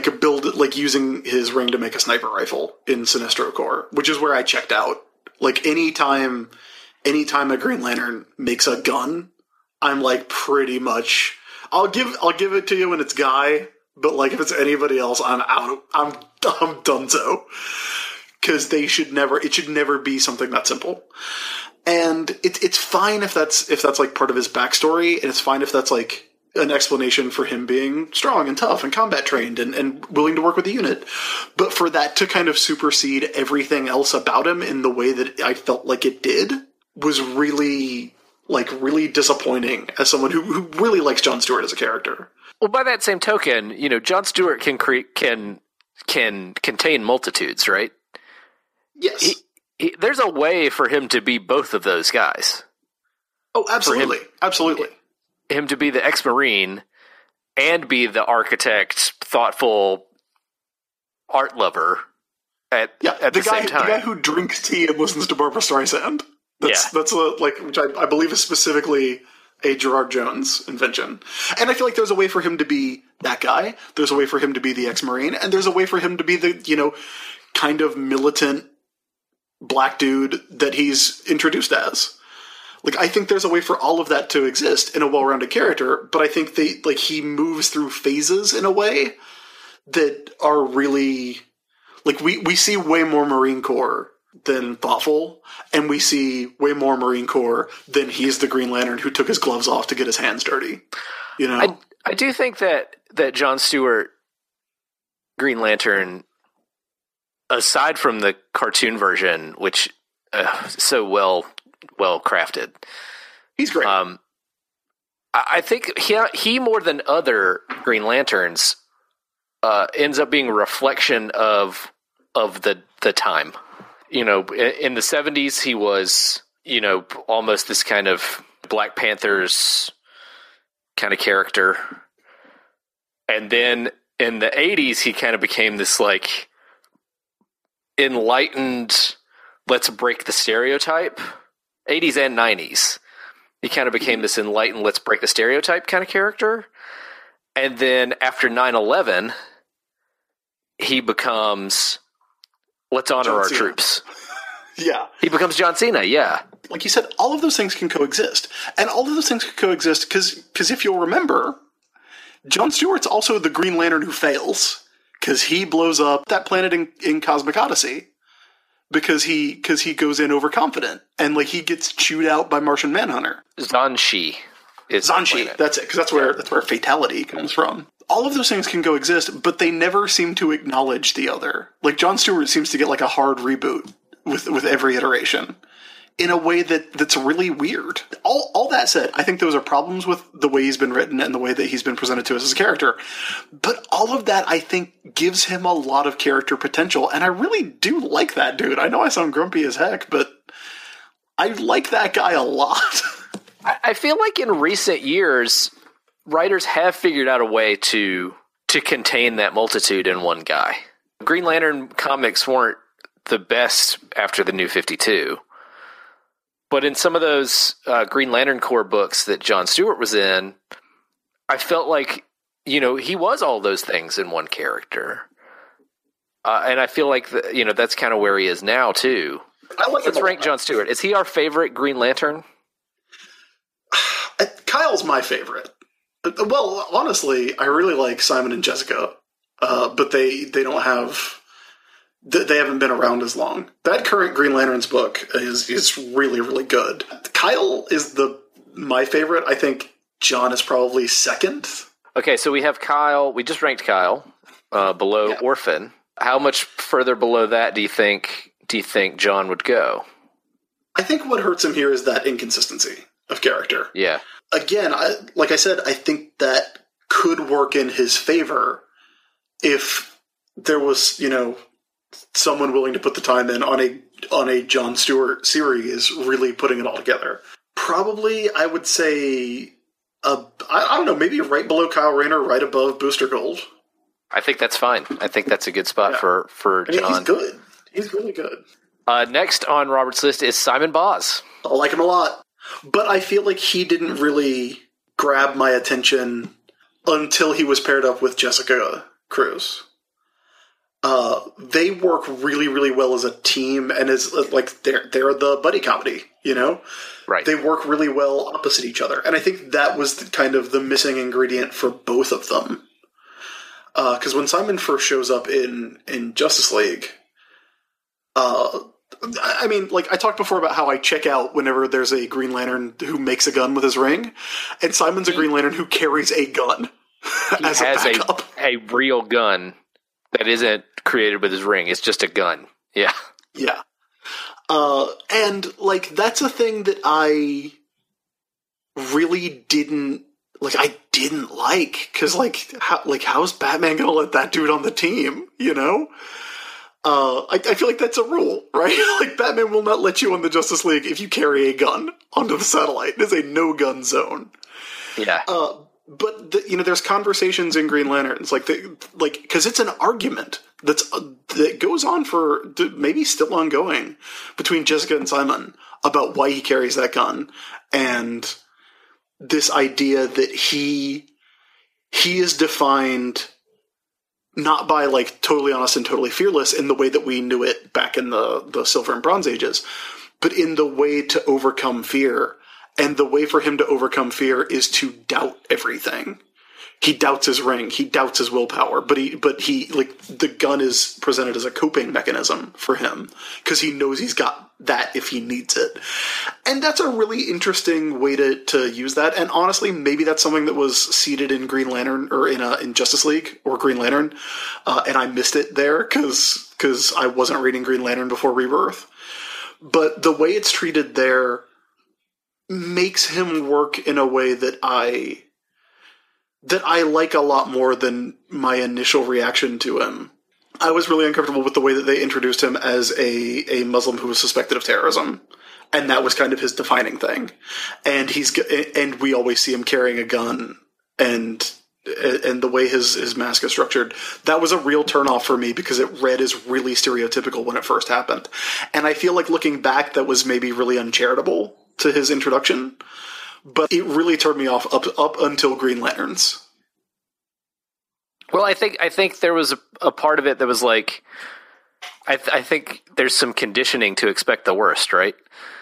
using his ring to make a sniper rifle in Sinestro Corps, which is where I checked out. Like anytime a Green Lantern makes a gun, I'm like pretty much I'll give it to you when it's Guy, but like if it's anybody else, I'm out. I'm donezo. Because it should never be something that simple. And it's fine if that's like part of his backstory, and it's fine if that's like an explanation for him being strong and tough and combat trained and willing to work with the unit. But for that to kind of supersede everything else about him in the way that I felt like it did was really disappointing as someone who really likes Jon Stewart as a character. Well, by that same token, Jon Stewart can contain multitudes, right? Yes. There's a way for him to be both of those guys. Oh, absolutely. Absolutely. Him to be the ex-Marine and be the architect, thoughtful art lover at the same time. The guy who drinks tea and listens to Barbra Streisand. That's which I believe is specifically a Gerard Jones invention. And I feel like there's a way for him to be that guy. There's a way for him to be the ex-Marine, and there's a way for him to be the, kind of militant black dude that he's introduced as. Like, I think there's a way for all of that to exist in a well-rounded character, but I think he moves through phases in a way that are really, we see way more Marine Corps than thoughtful, and we see way more Marine Corps than he's the Green Lantern who took his gloves off to get his hands dirty. I do think that Jon Stewart Green Lantern, aside from the cartoon version, which so well crafted, he's great. I think he more than other Green Lanterns ends up being a reflection of the time. In the 70s, he was almost this kind of Black Panther's kind of character, and then in the 80s, he kind of became this like enlightened, let's break the stereotype. 80s and 90s, he kind of became this enlightened, let's break the stereotype kind of character. And then after 9/11, he becomes, let's honor John our Cena. Troops. Yeah. He becomes John Cena, yeah. Like you said, all of those things can coexist. And all of those things can coexist because if you'll remember, Jon Stewart's also the Green Lantern who fails. Because he blows up that planet in Cosmic Odyssey. Because he goes in overconfident. And he gets chewed out by Martian Manhunter. Xanshi is Xanshi, that's it. Because that's where fatality comes from. All of those things can coexist, but they never seem to acknowledge the other. Jon Stewart seems to get a hard reboot with every iteration. In a way that's really weird. All that said, I think those are problems with the way he's been written and the way that he's been presented to us as a character. But all of that, I think, gives him a lot of character potential, and I really do like that dude. I know I sound grumpy as heck, but I like that guy a lot. I feel like in recent years, writers have figured out a way to contain that multitude in one guy. Green Lantern comics weren't the best after the New 52. But in some of those Green Lantern Corps books that Jon Stewart was in, I felt like, he was all those things in one character. And I feel like, that's kind of where he is now, too. Let's rank Jon Stewart. Is he our favorite Green Lantern? Kyle's my favorite. Well, honestly, I really like Simon and Jessica, but they don't have... They haven't been around as long. That current Green Lanterns book is really, really good. Kyle is my favorite. I think John is probably second. Okay, so we have Kyle. We just ranked Kyle below Orphan. How much further below that do you think John would go? I think what hurts him here is that inconsistency of character. Yeah. Again, like I said, I think that could work in his favor if there was, someone willing to put the time in on a Jon Stewart series, really putting it all together. Probably, I would say, I don't know, maybe right below Kyle Rayner, right above Booster Gold. I think that's fine. I think that's a good spot for John. He's good. He's really good. Next on Robert's list is Simon Boz. I like him a lot. But I feel like he didn't really grab my attention until he was paired up with Jessica Cruz. They work really, really well as a team, and as like they're the buddy comedy, Right. They work really well opposite each other, and I think that was kind of the missing ingredient for both of them. Because when Simon first shows up in Justice League, I mean, like I talked before about how I check out whenever there's a Green Lantern who makes a gun with his ring, and Simon's a Green Lantern who carries a gun as a backup. A real gun that isn't created with his ring. It's just a gun. Yeah. Yeah. And, like, that's a thing that I really didn't like, because, how's Batman gonna let that dude on the team, I feel like that's a rule, right? Like, Batman will not let you on the Justice League if you carry a gun onto the satellite. It is a no-gun zone. Yeah. But there's conversations in Green Lanterns, because it's an argument that goes on for maybe still ongoing between Jessica and Simon about why he carries that gun, and this idea that he is defined not by totally honest and totally fearless in the way that we knew it back in the Silver and Bronze Ages, but in the way to overcome fear. And the way for him to overcome fear is to doubt everything. He doubts his ring. He doubts his willpower. But the gun is presented as a coping mechanism for him because he knows he's got that if he needs it. And that's a really interesting way to use that. And honestly, maybe that's something that was seeded in Green Lantern or in Justice League or Green Lantern, and I missed it there because I wasn't reading Green Lantern before Rebirth. But the way it's treated there makes him work in a way that I like a lot more than my initial reaction to him. I was really uncomfortable with the way that they introduced him as a Muslim who was suspected of terrorism, and that was kind of his defining thing. And we always see him carrying a gun, and the way his mask is structured, that was a real turnoff for me because it read as really stereotypical when it first happened. And I feel like looking back, that was maybe really uncharitable to his introduction, but it really turned me off up until Green Lanterns. Well, I think there was a part of it that was like, I think there's some conditioning to expect the worst, right?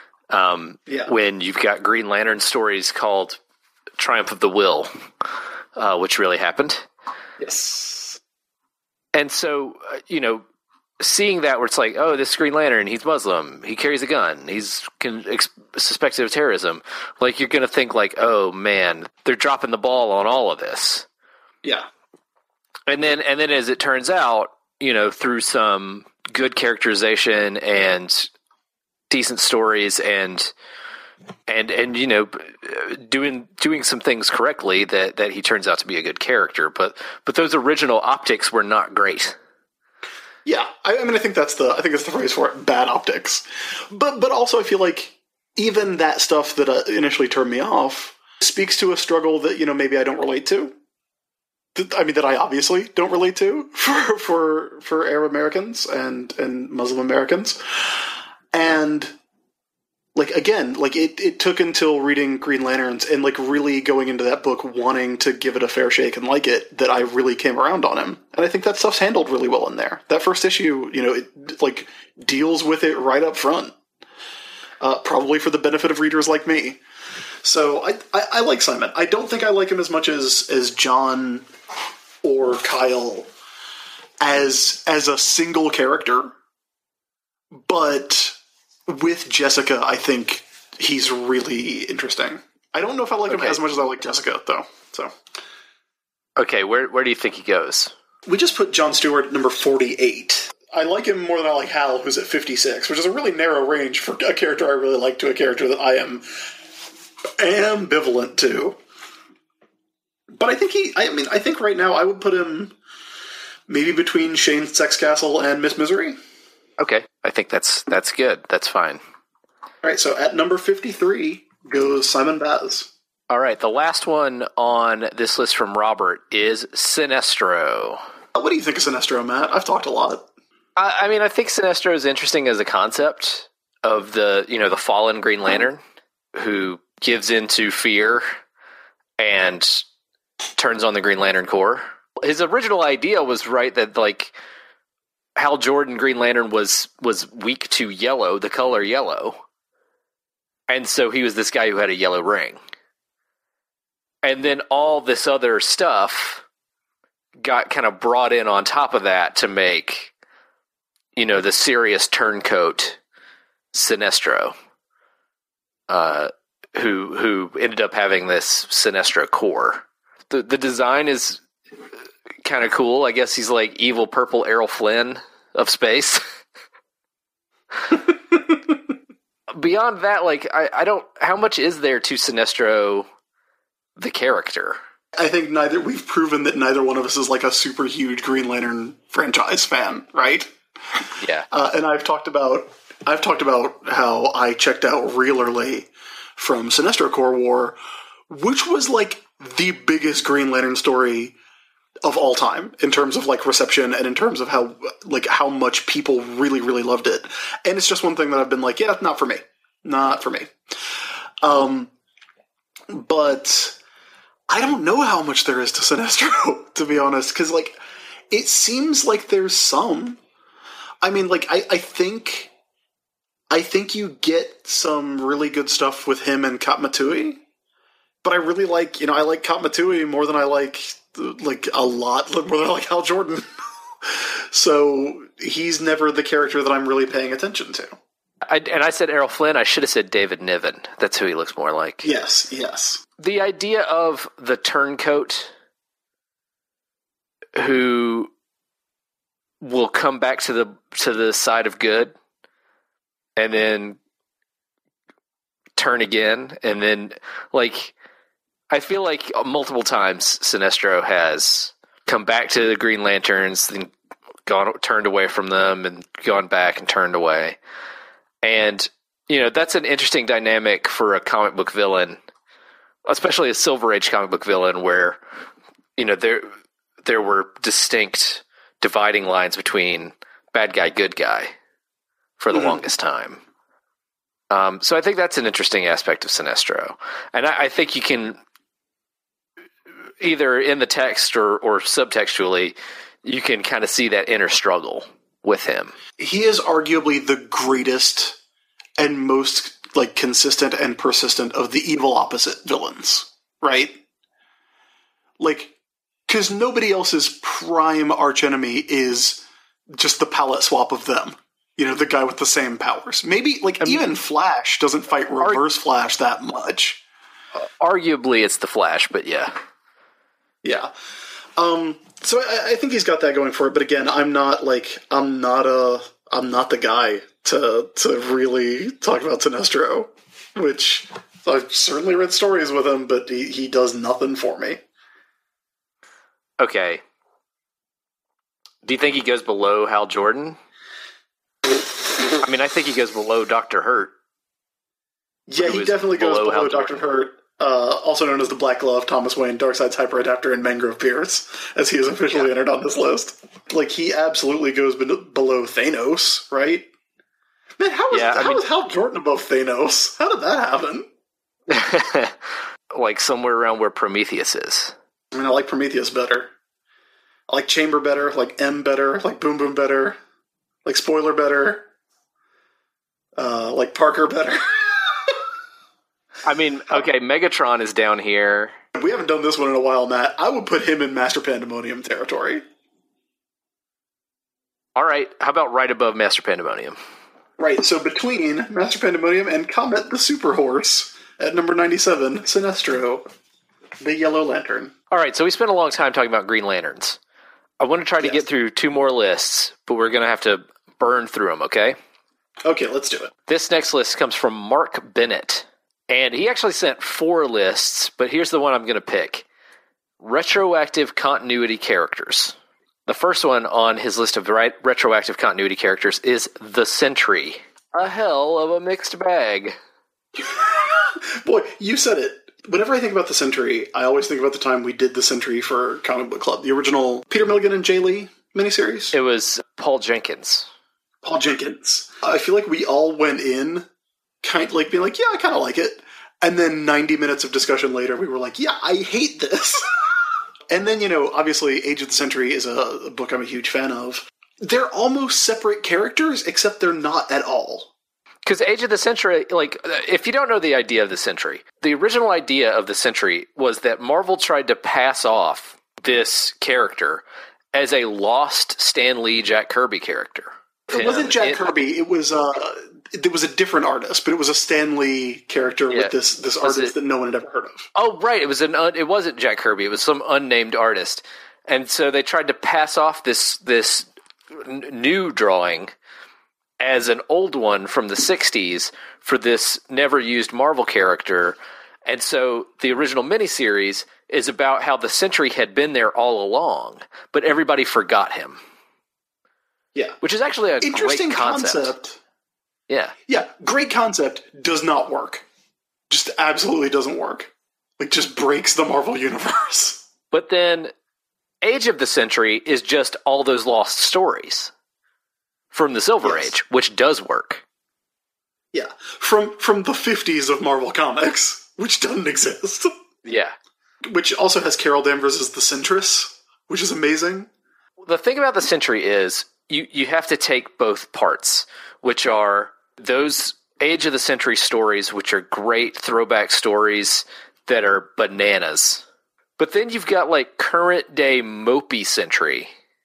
When you've got Green Lantern stories called Triumph of the Will, which really happened. Yes. And so, seeing that where it's like, oh, this Green Lantern, he's Muslim, he carries a gun, he's suspected of terrorism. Like, you're going to think like, oh man, they're dropping the ball on all of this. Yeah. And then as it turns out, through some good characterization and decent stories and doing some things correctly, that he turns out to be a good character. But those original optics were not great. Yeah, I mean, I think that's the phrase for it, bad optics. But also I feel like even that stuff that initially turned me off speaks to a struggle that, maybe I don't relate to. I mean, that I obviously don't relate to for Arab Americans and Muslim Americans. And Like, again, like, it took until reading Green Lanterns and, like, really going into that book wanting to give it a fair shake and like it that I really came around on him. And I think that stuff's handled really well in there. That first issue, it, like, deals with it right up front. Probably for the benefit of readers like me. So I like Simon. I don't think I like him as much as John or Kyle as a single character. But with Jessica, I think he's really interesting. I don't know if I like him as much as I like Jessica, though. So, okay, where do you think he goes? We just put Jon Stewart at number 48. I like him more than I like Hal, who's at 56, which is a really narrow range for a character I really like to a character that I am ambivalent to. But I think right now I would put him maybe between Shane Sexcastle and Miss Misery. Okay, I think that's good. That's fine. All right, so at number 53 goes Simon Baz. All right, the last one on this list from Robert is Sinestro. What do you think of Sinestro, Matt? I've talked a lot. I think Sinestro is interesting as a concept of the fallen Green Lantern who gives into fear and turns on the Green Lantern Corps. His original idea was right that, like, Hal Jordan Green Lantern was weak to yellow, the color yellow. And so he was this guy who had a yellow ring. And then all this other stuff got kind of brought in on top of that to make, the serious turncoat Sinestro, who ended up having this Sinestro core. The design is kind of cool. I guess he's like evil purple Errol Flynn of space. Beyond that, like, I don't... How much is there to Sinestro, the character? I think we've proven that neither one of us is like a super huge Green Lantern franchise fan, right? Yeah. And I've talked about how I checked out Real Early from Sinestro Corps War, which was like the biggest Green Lantern story of all time in terms of like reception and in terms of how much people really, really loved it. And it's just one thing that I've been like, yeah, not for me. But I don't know how much there is to Sinestro, to be honest, because like it seems like there's some. I mean, like I think you get some really good stuff with him and Katmatui, but I really like, I like Katmatui more than I like a lot more than I like Hal Jordan. So he's never the character that I'm really paying attention to. I said Errol Flynn. I should have said David Niven. That's who he looks more like. Yes. The idea of the turncoat who will come back to the side of good and then turn again, and then, like, I feel like multiple times Sinestro has come back to the Green Lanterns, then turned away from them, and gone back and turned away. And, that's an interesting dynamic for a comic book villain, especially a Silver Age comic book villain, where, there were distinct dividing lines between bad guy, good guy for the longest time. So I think that's an interesting aspect of Sinestro. And I think you can, either in the text or subtextually, you can kind of see that inner struggle with him. He is arguably the greatest and most like consistent and persistent of the evil opposite villains, right? Like, because nobody else's prime archenemy is just the palette swap of them. The guy with the same powers. Maybe, even Flash doesn't fight Reverse Flash that much. Arguably, it's the Flash, but yeah. Yeah. So I think he's got that going for it, but again, I'm not the guy to really talk about Sinestro, which I've certainly read stories with him, but he does nothing for me. Okay. Do you think he goes below Hal Jordan? I mean, I think he goes below Dr. Hurt. Yeah, he definitely goes below Dr. Hurt, also known as the Black Glove, Thomas Wayne, Darkseid's Hyperadapter, and Mangrove Pierce, as he is officially entered on this list. Like, he absolutely goes below Thanos, right? Man, how is Hal Jordan above Thanos? How did that happen? Like somewhere around where Prometheus is. I mean, I like Prometheus better. I like Chamber better, I like M better, I like Boom Boom better, I like Spoiler better, I like Parker better. I mean, okay, Megatron is down here. We haven't done this one in a while, Matt. I would put him in Master Pandemonium territory. All right, how about right above Master Pandemonium? Right, so between Master Pandemonium and Comet the Super Horse at number 97, Sinestro, the Yellow Lantern. All right, so we spent a long time talking about Green Lanterns. I want to try to get through 2 more lists, but we're going to have to burn through them, okay? Okay, let's do it. This next list comes from Mark Bennett, and he actually sent 4 lists, but here's the one I'm going to pick. Retroactive continuity characters. The first one on his list of retroactive continuity characters is the Sentry. A hell of a mixed bag. Boy, you said it. Whenever I think about the Sentry, I always think about the time we did the Sentry for Comic Book Club, the original Peter Milligan and Jay Lee miniseries. It was Paul Jenkins. I feel like we all went in kind of like being like, yeah, I kind of like it. And then 90 minutes of discussion later, we were like, yeah, I hate this. And then, obviously Age of the Sentry is a book I'm a huge fan of. They're almost separate characters, except they're not at all. Because Age of the Sentry, if you don't know the idea of the Sentry, the original idea of the Sentry was that Marvel tried to pass off this character as a lost Stan Lee, Jack Kirby character. It wasn't Jack Kirby. It was a different artist, but it was a Stan Lee character with this artist that no one had ever heard of. Oh, right. It wasn't Jack Kirby. It was some unnamed artist. And so they tried to pass off this new drawing as an old one from the 60s for this never-used Marvel character. And so the original miniseries is about how the Sentry had been there all along, but everybody forgot him. Yeah. Which is actually a interesting great concept. Yeah. Yeah, great concept, does not work. Just absolutely doesn't work. Just breaks the Marvel universe. But then Age of the Sentry is just all those lost stories from the Silver Age, which does work. Yeah, from the 50s of Marvel Comics, which doesn't exist. Yeah. Which also has Carol Danvers as the Centress, which is amazing. The thing about the Sentry is you have to take both parts, which are those Age of the Sentry stories, which are great throwback stories that are bananas. But then you've got current day mopey Sentry,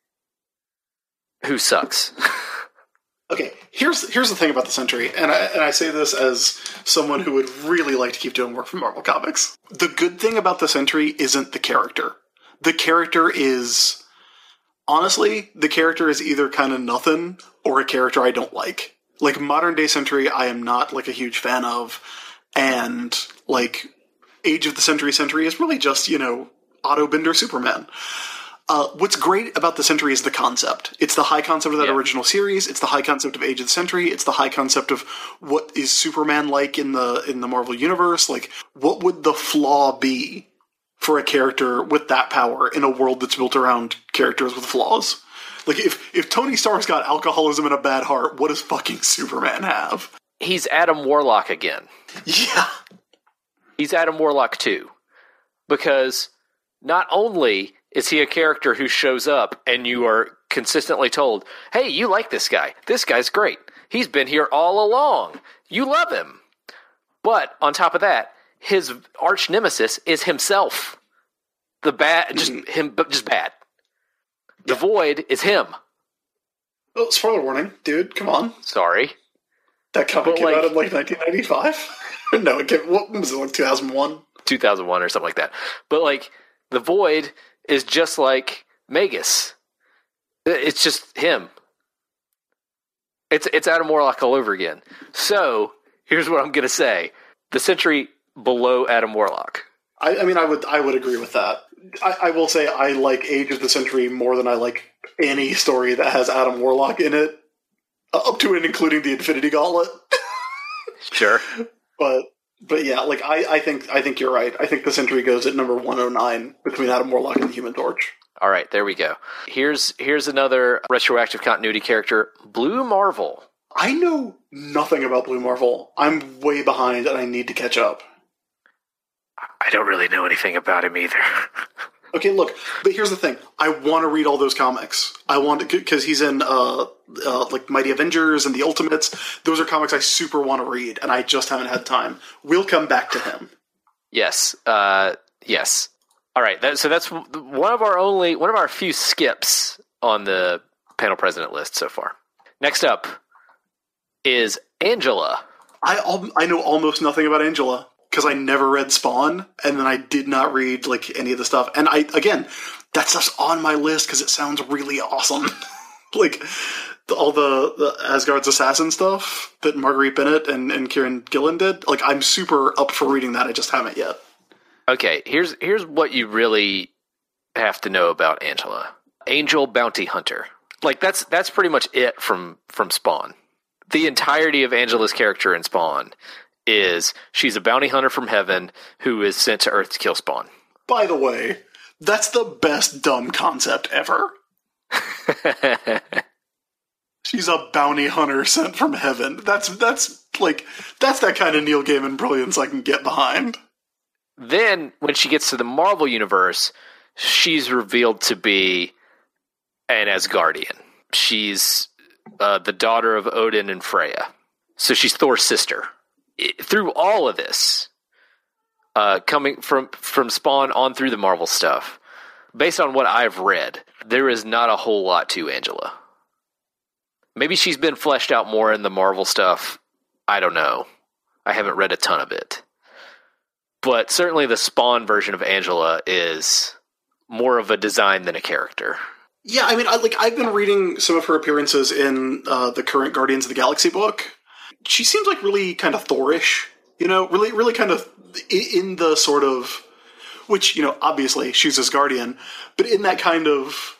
who sucks. Okay, here's the thing about the Sentry, and I say this as someone who would really like to keep doing work for Marvel Comics. The good thing about the Sentry isn't the character. The character is, honestly, either kind of nothing or a character I don't like. Modern day Sentry, I am not a huge fan of, and Age of the Sentry is really just Otto Binder Superman. What's great about the Sentry is the concept. It's the high concept of that original series. It's the high concept of Age of the Sentry. It's the high concept of what is Superman like in the Marvel universe. What would the flaw be for a character with that power in a world that's built around characters with flaws? If Tony Stark's got alcoholism and a bad heart, what does fucking Superman have? He's Adam Warlock again. Yeah. He's Adam Warlock too. Because not only is he a character who shows up and you are consistently told, hey, you like this guy. This guy's great. He's been here all along. You love him. But on top of that, his arch nemesis is himself. Just bad. The Void is him. Well, spoiler warning, dude, come on. Sorry. That comic came out in 1995? No, what was it, 2001? 2001 or something like that. But the Void is just like Magus. It's just him. It's Adam Warlock all over again. So, here's what I'm going to say. The Sentry below Adam Warlock. I would agree with that. I will say I like Age of the Sentry more than I like any story that has Adam Warlock in it. Up to and including the Infinity Gauntlet. Sure. But yeah, I think you're right. I think the Sentry goes at number 109 between Adam Warlock and the Human Torch. All right, there we go. Here's another retroactive continuity character, Blue Marvel. I know nothing about Blue Marvel. I'm way behind, and I need to catch up. I don't really know anything about him either. Okay, look, but here's the thing. I want to read all those comics. I want to, because he's in, like, Mighty Avengers and the Ultimates. Those are comics I super want to read, and I just haven't had time. We'll come back to him. Yes. Yes. All right. So that's one of our few skips on the panel president list so far. Next up is Angela. I know almost nothing about Angela because I never read Spawn, and then I did not read like any of the stuff. And that stuff's on my list because it sounds really awesome. Like all the Asgard's Assassin stuff that Marguerite Bennett and Kieran Gillen did. Like, I'm super up for reading that. I just haven't yet. Okay, here's what you really have to know about Angela. Angel Bounty Hunter. Like, that's pretty much it from Spawn. The entirety of Angela's character in Spawn is she's a bounty hunter from heaven who is sent to Earth to kill Spawn. By the way, that's the best dumb concept ever. She's a bounty hunter sent from heaven. That's that kind of Neil Gaiman brilliance I can get behind. Then, when she gets to the Marvel Universe, she's revealed to be an Asgardian. She's the daughter of Odin and Freya. So she's Thor's sister. Through all of this, coming from Spawn on through the Marvel stuff, based on what I've read, there is not a whole lot to Angela. Maybe she's been fleshed out more in the Marvel stuff. I don't know. I haven't read a ton of it. But certainly the Spawn version of Angela is more of a design than a character. Yeah, I mean, I've been reading some of her appearances in the current Guardians of the Galaxy book. She seems like really kind of Thor-ish, really, really kind of in the sort of, which, obviously she's Asgardian, but in that kind of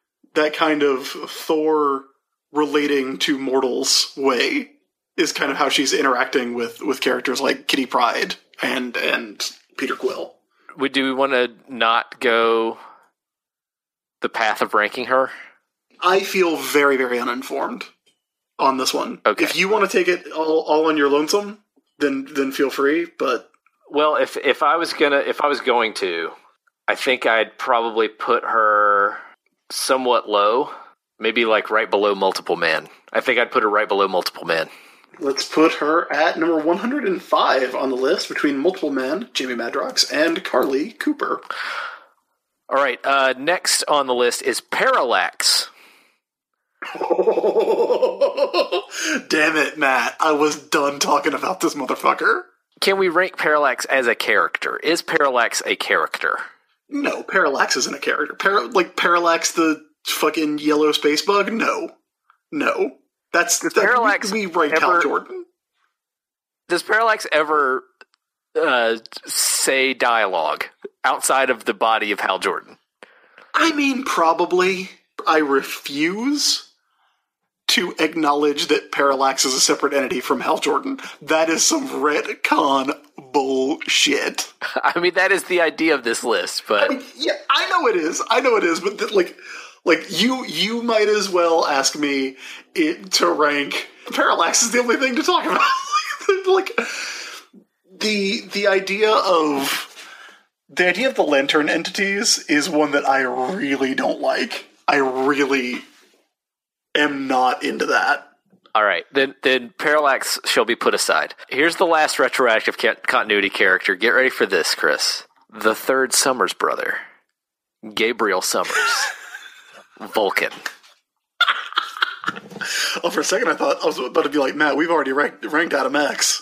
Thor relating to mortals way is kind of how she's interacting with characters like Kitty Pryde and Peter Quill. Do we want to not go the path of ranking her? I feel very, very uninformed on this one. Okay. If you want to take it all on your lonesome, then feel free. But well, if I was going to, I think I'd probably put her somewhat low, maybe like right below Multiple Man. I think I'd put her right below Multiple Man. Let's put her at number 105 on the list between Multiple Men, Jamie Madrox, and Carly Cooper. All right, next on the list is Parallax. Damn it, Matt. I was done talking about this motherfucker. Can we rank Parallax as a character? Is Parallax a character? No, Parallax isn't a character. Parallax the fucking yellow space bug? No. That's Parallax we write Hal Jordan. Does Parallax ever say dialogue outside of the body of Hal Jordan? I mean, probably. I refuse to acknowledge that Parallax is a separate entity from Hal Jordan. That is some retcon bullshit. I mean, that is the idea of this list, but... I mean, yeah, I know it is, but you might as well ask me to rank Parallax is the only thing to talk about. The idea of the lantern entities is one that I really don't like. I really am not into that. All right, then Parallax shall be put aside. Here's the last retroactive continuity character. Get ready for this, Chris. The third Summers brother, Gabriel Summers. Vulcan. Oh, for a second I thought I was about to be like, Matt, we've already ranked Adam X.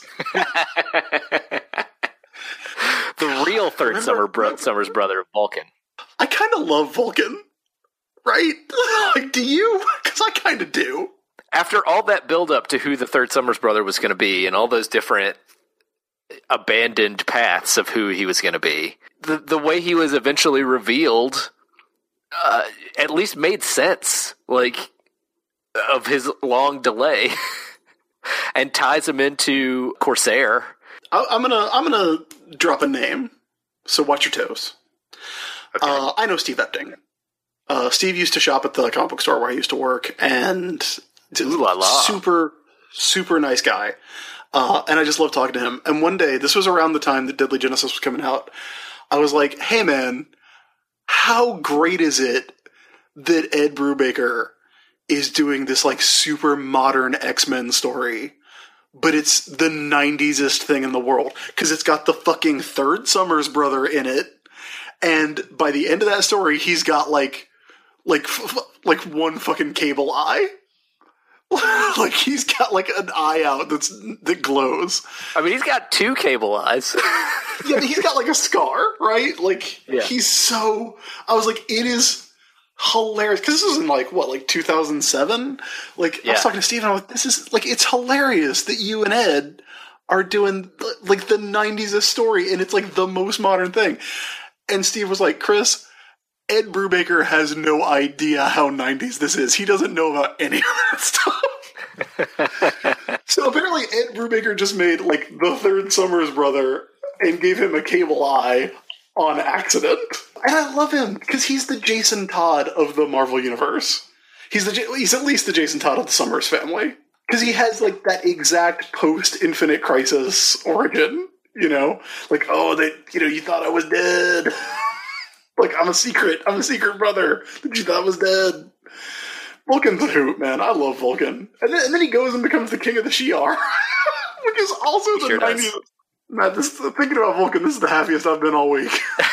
The real third Summers brother, Vulcan. I kind of love Vulcan, right? Like, do you? Because I kind of do. After all that build-up to who the third Summers brother was going to be and all those different abandoned paths of who he was going to be, the way he was eventually revealed... at least made sense, of his long delay, and ties him into Corsair. I'm gonna drop a name, so watch your toes. Okay. I know Steve Epting. Steve used to shop at the comic book store where I used to work, and Ooh la la. super nice guy. And I just love talking to him. And one day, this was around the time that Deadly Genesis was coming out, I was like, hey man, how great is it that Ed Brubaker is doing this like super modern X-Men story, but it's the 90s-est thing in the world, because it's got the fucking third Summers brother in it, and by the end of that story, he's got like one fucking cable eye. Like, he's got like an eye out that glows. I mean, he's got 2 cable eyes. Yeah, but he's got like a scar, right? Like, yeah. He's so... I was like, it is hilarious, because this was in like 2007? Like, I was talking to Steve, and I was like, this is like, it's hilarious that you and Ed are doing like the 90s story, and it's like the most modern thing. And Steve was like, Chris, Ed Brubaker has no idea how 90s this is. He doesn't know about any of that stuff. So apparently Ed Brubaker just made like the third Summers brother and gave him a cable eye on accident. And I love him because he's the Jason Todd of the Marvel Universe. He's at least the Jason Todd of the Summers family, because he has like that exact post-Infinite Crisis origin. You know, like, oh, you thought I was dead. Like, I'm a secret brother that you thought was dead. Vulcan's a hoot, man. I love Vulcan. And then he goes and becomes the king of the Shi'ar, which is also the 90s. Man, thinking about Vulcan, this is the happiest I've been all week.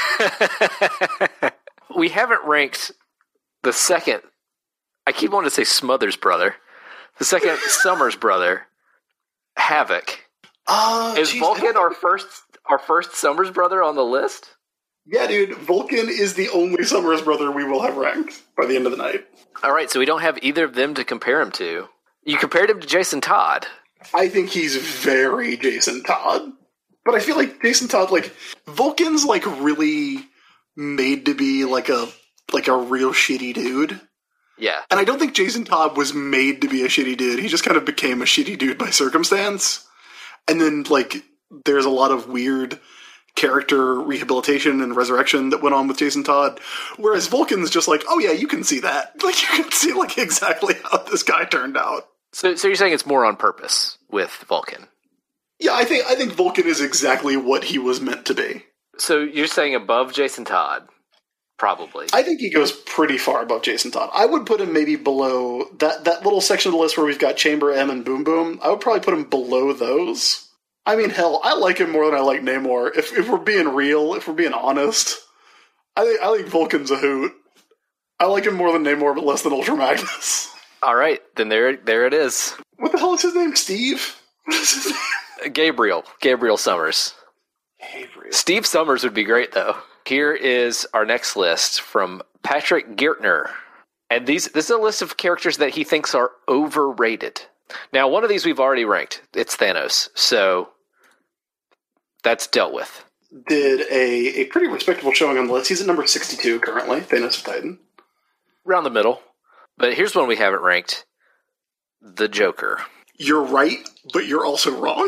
We haven't ranked the second, I keep wanting to say Smothers brother, the second Summers brother, Havoc. Is Vulcan our first Summers brother on the list? Yeah, dude, Vulcan is the only Summers brother we will have ranked by the end of the night. All right, so we don't have either of them to compare him to. You compared him to Jason Todd. I think he's very Jason Todd. But I feel like Jason Todd, like, Vulcan's, like, really made to be, like a real shitty dude. Yeah. And I don't think Jason Todd was made to be a shitty dude. He just kind of became a shitty dude by circumstance. And then, like, there's a lot of weird character rehabilitation and resurrection that went on with Jason Todd. Whereas Vulcan's just like, oh yeah, you can see that. Like, you can see, like, exactly how this guy turned out. So you're saying it's more on purpose with Vulcan? Yeah, I think Vulcan is exactly what he was meant to be. So you're saying above Jason Todd, probably. I think he goes pretty far above Jason Todd. I would put him maybe below that little section of the list where we've got Chamber M and Boom Boom. I would probably put him below those. I mean, hell, I like him more than I like Namor. If we're being real, if we're being honest, I think Vulcan's a hoot. I like him more than Namor, but less than Ultra Magnus. All right, then there it is. What the hell is his name? Steve? What is his name? Gabriel Summers. Gabriel. Steve Summers would be great, though. Here is our next list from Patrick Giertner. And this is a list of characters that he thinks are overrated. Now, one of these we've already ranked. It's Thanos. So that's dealt with. Did a pretty respectable showing on the list. He's at number 62 currently, Thanos of Titan. Around the middle. But here's one we haven't ranked. The Joker. You're right, but you're also wrong.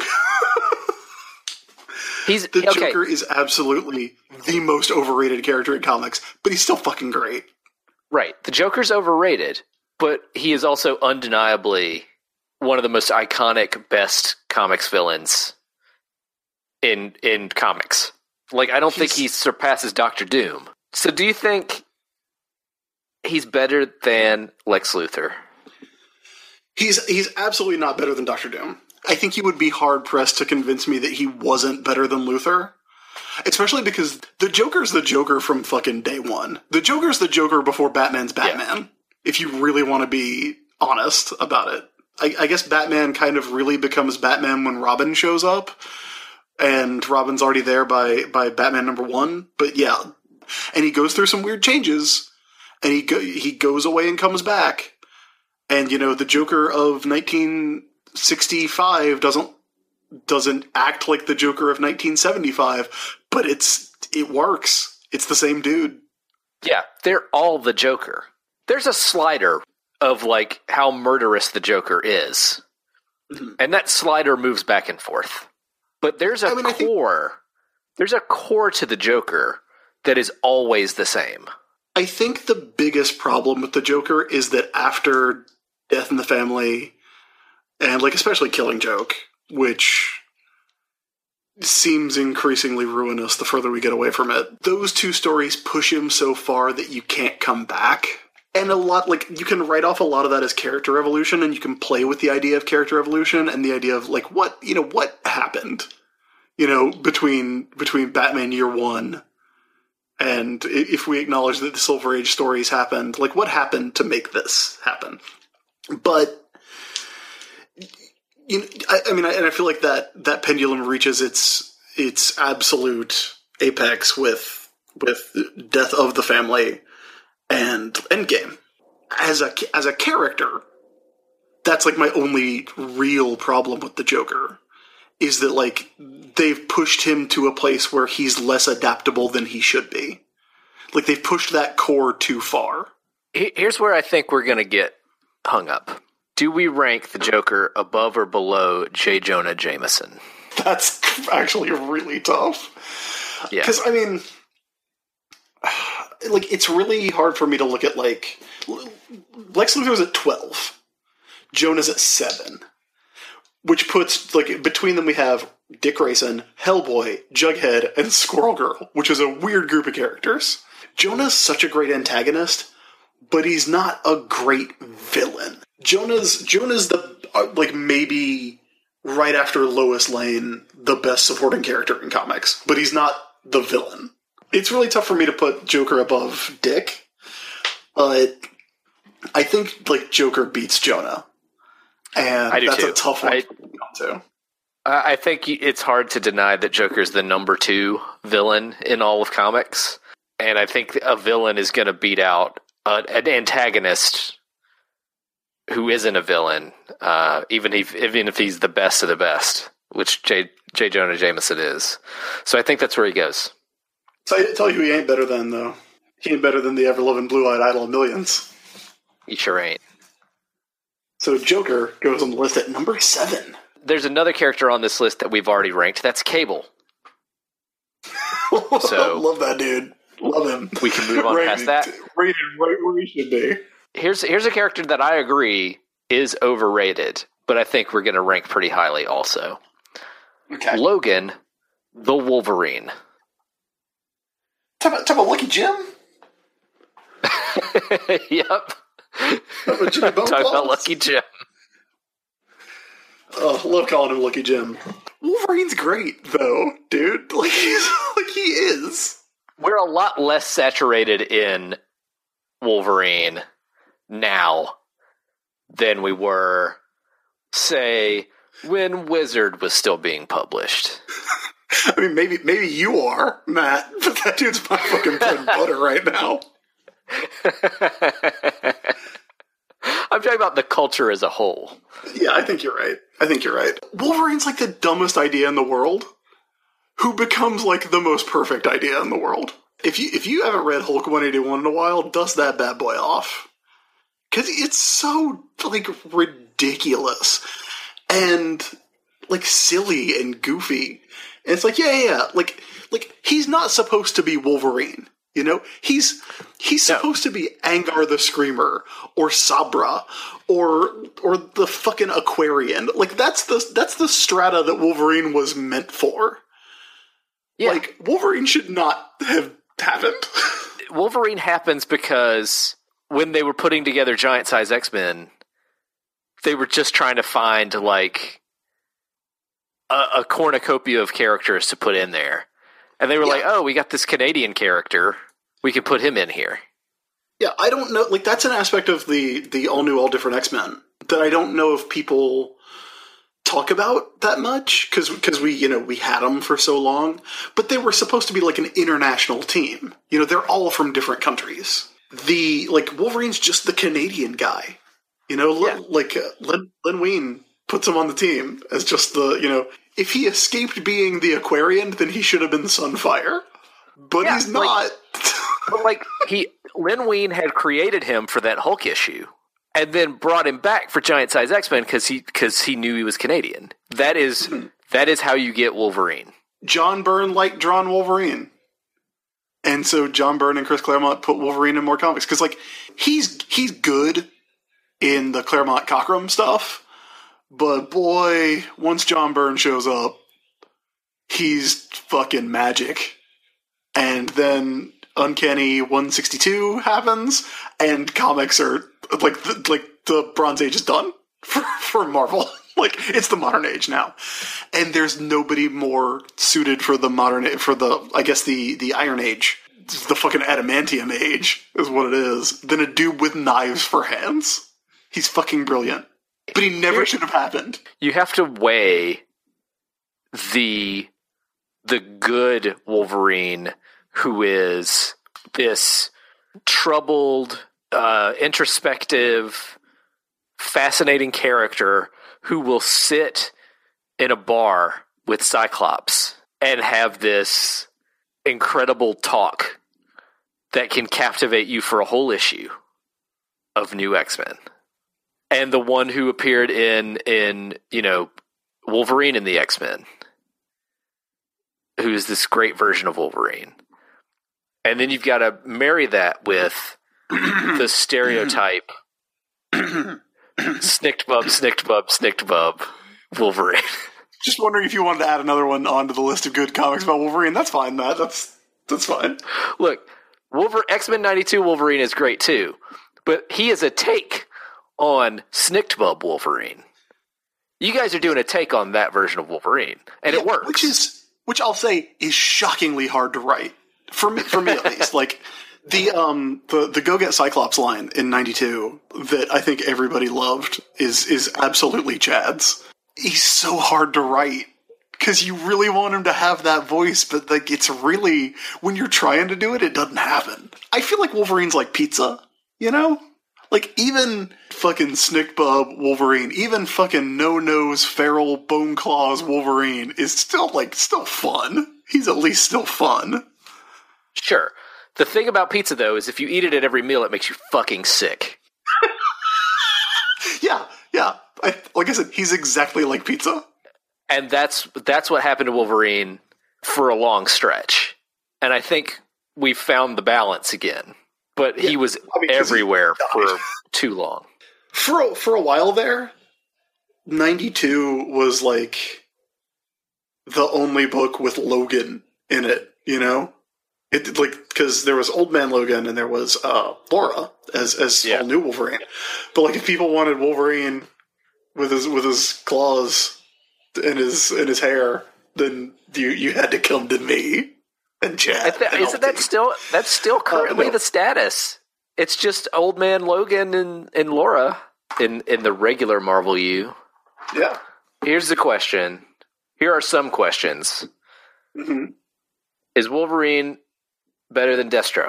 The Joker is absolutely the most overrated character in comics, but he's still fucking great. Right. The Joker's overrated, but he is also undeniably one of the most iconic, best comics villains in comics. Like, I don't think he surpasses Dr. Doom. So do you think he's better than Lex Luthor? He's absolutely not better than Dr. Doom. I think you would be hard-pressed to convince me that he wasn't better than Luthor. Especially because the Joker's the Joker from fucking day one. The Joker's the Joker before Batman's Batman, yeah. If you really want to be honest about it. I guess Batman kind of really becomes Batman when Robin shows up, and Robin's already there by Batman #1. But yeah, and he goes through some weird changes, and he goes away and comes back. And, you know, the Joker of 1965 doesn't act like the Joker of 1975, but it works. It's the same dude. Yeah, they're all the Joker. There's a slider of, like, how murderous the Joker is. Mm-hmm. And that slider moves back and forth. But there's a core. There's a core to the Joker that is always the same. I think the biggest problem with the Joker is that after Death in the Family And, like, especially Killing Joke, which seems increasingly ruinous the further we get away from it. Those two stories push him so far that you can't come back. And a lot, like, you can write off a lot of that as character evolution, and you can play with the idea of character evolution and the idea of, like, what happened, between Batman Year One and if we acknowledge that the Silver Age stories happened, like, what happened to make this happen? But, I feel like that pendulum reaches its absolute apex with Death of the Family and Endgame. As a character, that's, like, my only real problem with the Joker, is that, like, they've pushed him to a place where he's less adaptable than he should be. Like, they've pushed that core too far. Here's where I think we're going to get hung up. Do we rank the Joker above or below J. Jonah Jameson? That's actually really tough. Yeah. Because, like, it's really hard for me to look at, like, Lex Luthor's at 12. Jonah's at 7. Which puts, like, between them we have Dick Grayson, Hellboy, Jughead, and Squirrel Girl, which is a weird group of characters. Jonah's such a great antagonist, but he's not a great villain. Jonah's the, like, maybe right after Lois Lane, the best supporting character in comics, but he's not the villain. It's really tough for me to put Joker above Dick, but I think, like, Joker beats Jonah. And I do that's too. a tough one to. I think it's hard to deny that Joker's the number 2 villain in all of comics. And I think a villain is going to beat out an antagonist who isn't a villain, even if he's the best of the best, which J. Jonah Jameson is. So I think that's where he goes. So I tell you who he ain't better than, though. He ain't better than the ever-loving blue-eyed idol of millions. He sure ain't. So Joker goes on the list at number 7. There's another character on this list that we've already ranked. That's Cable. So love that dude. Love him. We can move on past that. Rated right where he should be. Here's a character that I agree is overrated, but I think we're going to rank pretty highly also. Okay. Logan, the Wolverine. Talk about Lucky Jim? Yep. Talk about Lucky Jim. Oh, love calling him Lucky Jim. Wolverine's great, though, dude. Like, he is. We're a lot less saturated in Wolverine now than we were, say, when Wizard was still being published. I mean, maybe you are, Matt, but that dude's my fucking bread and butter right now. I'm talking about the culture as a whole. Yeah, I think you're right. Wolverine's like the dumbest idea in the world, who becomes like the most perfect idea in the world. If you haven't read Hulk 181 in a while, dust that bad boy off. Because it's so, like, ridiculous. And, like, silly and goofy. And it's like, yeah. Like, he's not supposed to be Wolverine. You know, he's supposed to be Angar the Screamer or Sabra or the fucking Aquarian. Like, that's the strata that Wolverine was meant for. Yeah. Like, Wolverine should not have happened. Wolverine happens because when they were putting together Giant Size X-Men, they were just trying to find, like, a cornucopia of characters to put in there. And they were like, oh, we got this Canadian character. We could put him in here. Yeah, I don't know. Like, that's an aspect of the all-new, all-different X-Men that I don't know if people talk about that much, because we had them for so long. But they were supposed to be, like, an international team. You know, they're all from different countries. Wolverine's just the Canadian guy. You know, Len Wein puts him on the team as just the, if he escaped being the Aquarian, then he should have been Sunfire. But he's not. But, Len Wein had created him for that Hulk issue, and then brought him back for Giant Size X-Men because he knew he was Canadian. That is how you get Wolverine. John Byrne liked drawn Wolverine. And so John Byrne and Chris Claremont put Wolverine in more comics. Because, he's good in the Claremont Cockrum stuff, But boy, once John Byrne shows up, he's fucking magic. And then Uncanny 162 happens, and comics are like the Bronze Age is done for Marvel. Like, it's the modern age now. And there's nobody more suited for the the Iron Age, the fucking adamantium age is what it is, than a dude with knives for hands. He's fucking brilliant. But he never should have happened. You have to weigh the good Wolverine, who is this troubled, introspective, fascinating character who will sit in a bar with Cyclops and have this incredible talk that can captivate you for a whole issue of New X-Men. And the one who appeared in Wolverine in the X-Men, who's this great version of Wolverine. And then you've got to marry that with the stereotype snicked bub Wolverine. Just wondering if you wanted to add another one onto the list of good comics about Wolverine. That's fine, Matt. That's fine. Look, X-Men 92 Wolverine is great too, but he is a take on snicked bub Wolverine. You guys are doing a take on that version of Wolverine, and it works. Which I'll say is shockingly hard to write for me at least. Like the Go Get Cyclops line in 92 that I think everybody loved is absolutely Chad's. He's so hard to write because you really want him to have that voice, but like it's really, when you're trying to do it, it doesn't happen. I feel like Wolverine's like pizza, you know? Like, even fucking Snickbub Wolverine, even fucking No-Nose Feral Bone Claws Wolverine is still fun. He's at least still fun. Sure. The thing about pizza, though, is if you eat it at every meal, it makes you fucking sick. Yeah. Like I said, he's exactly like pizza. And that's what happened to Wolverine for a long stretch. And I think we found the balance again. But he was everywhere for too long. For a while there, 92 was like the only book with Logan in it, you know? It like, because there was Old Man Logan and there was Laura as all new Wolverine. But like, if people wanted Wolverine with his claws and his hair, then you had to come to me. And Chad. Isn't that still currently the status? It's just Old Man Logan and Laura in the regular Marvel U. Yeah. Here's the question. Here are some questions. Mm-hmm. Is Wolverine better than Destro?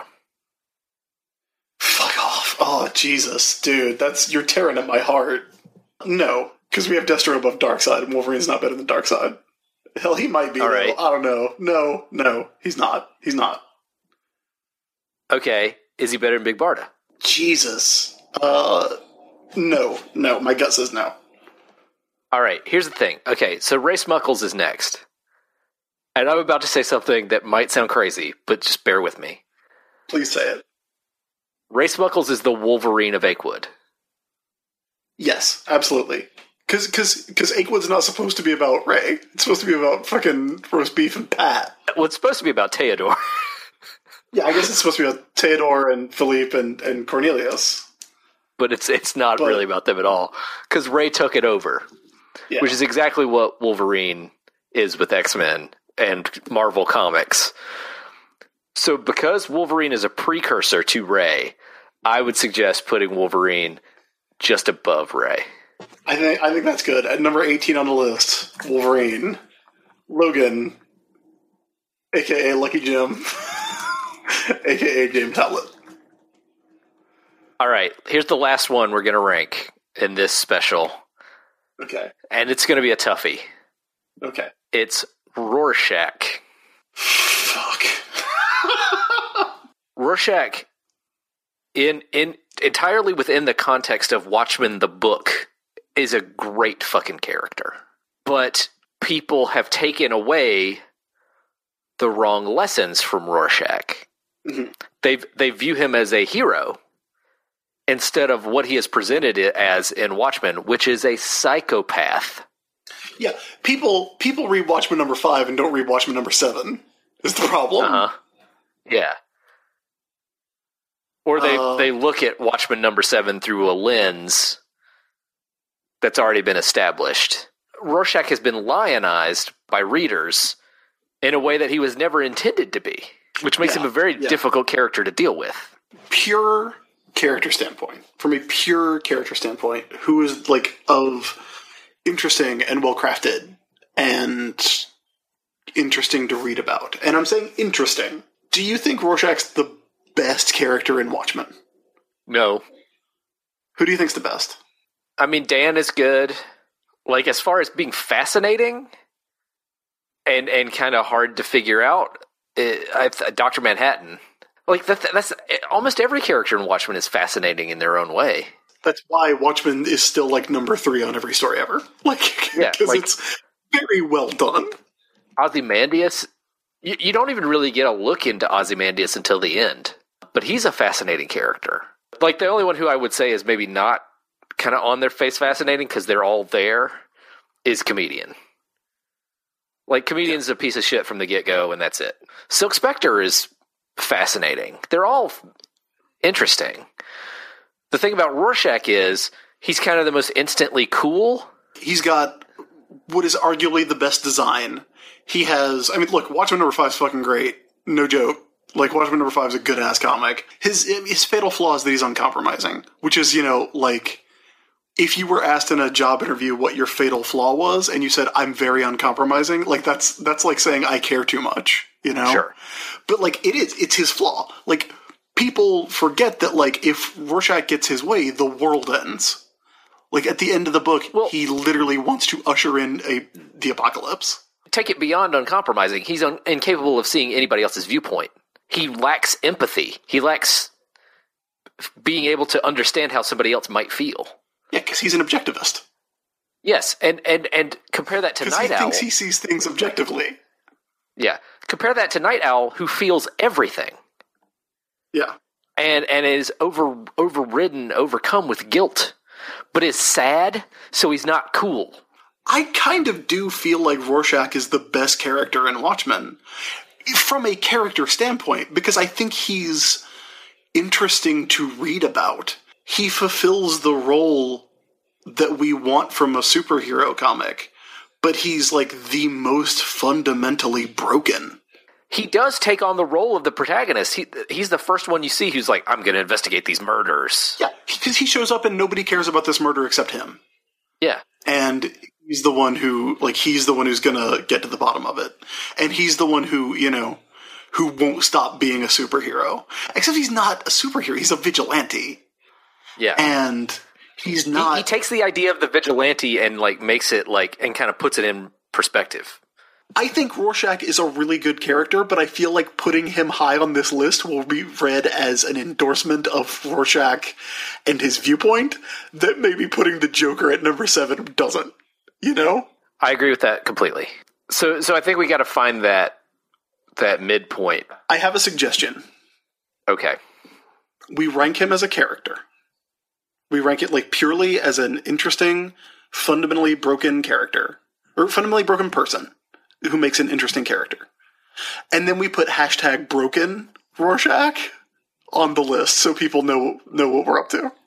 Fuck off. Oh, Jesus, dude. You're tearing at my heart. No, because we have Destro above Darkseid, and Wolverine's not better than Darkseid. Hell, he might be. All right. I don't know. No, he's not. He's not. Okay, is he better than Big Barda? Jesus. No. My gut says no. All right, here's the thing. Okay, so Ray Smuckles is next. And I'm about to say something that might sound crazy, but just bear with me. Please say it. Ray Smuckles is the Wolverine of Achewood. Yes, absolutely. Because Achewood's not supposed to be about Ray. It's supposed to be about fucking roast beef and Pat. Well, it's supposed to be about Theodore. Yeah, I guess it's supposed to be about Theodore and Philippe and Cornelius. But it's not really about them at all. Because Ray took it over. Yeah. Which is exactly what Wolverine is with X-Men and Marvel Comics. So because Wolverine is a precursor to Ray, I would suggest putting Wolverine just above Ray. I think that's good. At number 18 on the list, Wolverine, Logan, a.k.a. Lucky Jim, a.k.a. James Howlett. All right, here's the last one we're going to rank in this special. Okay. And it's going to be a toughie. Okay. It's Rorschach. Fuck. Rorschach, in entirely within the context of Watchmen the book, is a great fucking character. But people have taken away the wrong lessons from Rorschach. Mm-hmm. They view him as a hero, instead of what he has presented it as in Watchmen, which is a psychopath. Yeah, people read Watchmen number 5 and don't read Watchmen number 7 is the problem. Yeah. Or they look at Watchmen number 7 through a lens that's already been established. Rorschach has been lionized by readers in a way that he was never intended to be, which makes him a very difficult character to deal with. Pure character standpoint, from a pure character standpoint, who is like of interesting and well crafted and interesting to read about. And I'm saying interesting. Do you think Rorschach's the best character in Watchmen? No. Who do you think's the best? I mean, Dan is good. Like, as far as being fascinating and kind of hard to figure out, Dr. Manhattan. Like, that's almost every character in Watchmen is fascinating in their own way. That's why Watchmen is still like number 3 on every story ever. Like, because it's very well done. Ozymandias, you don't even really get a look into Ozymandias until the end. But he's a fascinating character. Like, the only one who I would say is maybe not kind of on their face fascinating because they're all there is Comedian. Like, Comedian's a piece of shit from the get-go, and that's it. Silk Spectre is fascinating. They're all interesting. The thing about Rorschach is he's kind of the most instantly cool. He's got what is arguably the best design. He has, I mean, look, Watchmen number 5 is fucking great. No joke. Like, Watchmen number 5 is a good-ass comic. His fatal flaw is that he's uncompromising, which is, like, if you were asked in a job interview what your fatal flaw was, and you said, I'm very uncompromising, like, that's like saying I care too much, Sure. But, like, it's his flaw. Like, people forget that, like, if Rorschach gets his way, the world ends. Like, at the end of the book, he literally wants to usher in the apocalypse. Take it beyond uncompromising. He's incapable of seeing anybody else's viewpoint. He lacks empathy. He lacks being able to understand how somebody else might feel. Yeah, because he's an objectivist. Yes, and compare that to Night Owl. Because he thinks he sees things objectively. Yeah, compare that to Night Owl, who feels everything. Yeah. And is overridden, overcome with guilt, but is sad, so he's not cool. I kind of do feel like Rorschach is the best character in Watchmen, from a character standpoint, because I think he's interesting to read about. He fulfills the role that we want from a superhero comic, but he's like the most fundamentally broken. He does take on the role of the protagonist. He's the first one you see who's like, I'm going to investigate these murders. Yeah, because he shows up and nobody cares about this murder except him. Yeah. And he's the one he's the one who's going to get to the bottom of it. And he's the one who won't stop being a superhero. Except he's not a superhero, he's a vigilante. Yeah. And he's not... He takes the idea of the vigilante and, like, makes it, like, and kind of puts it in perspective. I think Rorschach is a really good character, but I feel like putting him high on this list will be read as an endorsement of Rorschach and his viewpoint that maybe putting the Joker at number 7 doesn't, I agree with that completely. So I think we got to find that midpoint. I have a suggestion. Okay. We rank him as a character. We rank it, like, purely as an interesting, fundamentally broken character. Or fundamentally broken person who makes an interesting character. And then we put #broken Rorschach on the list so people know what we're up to.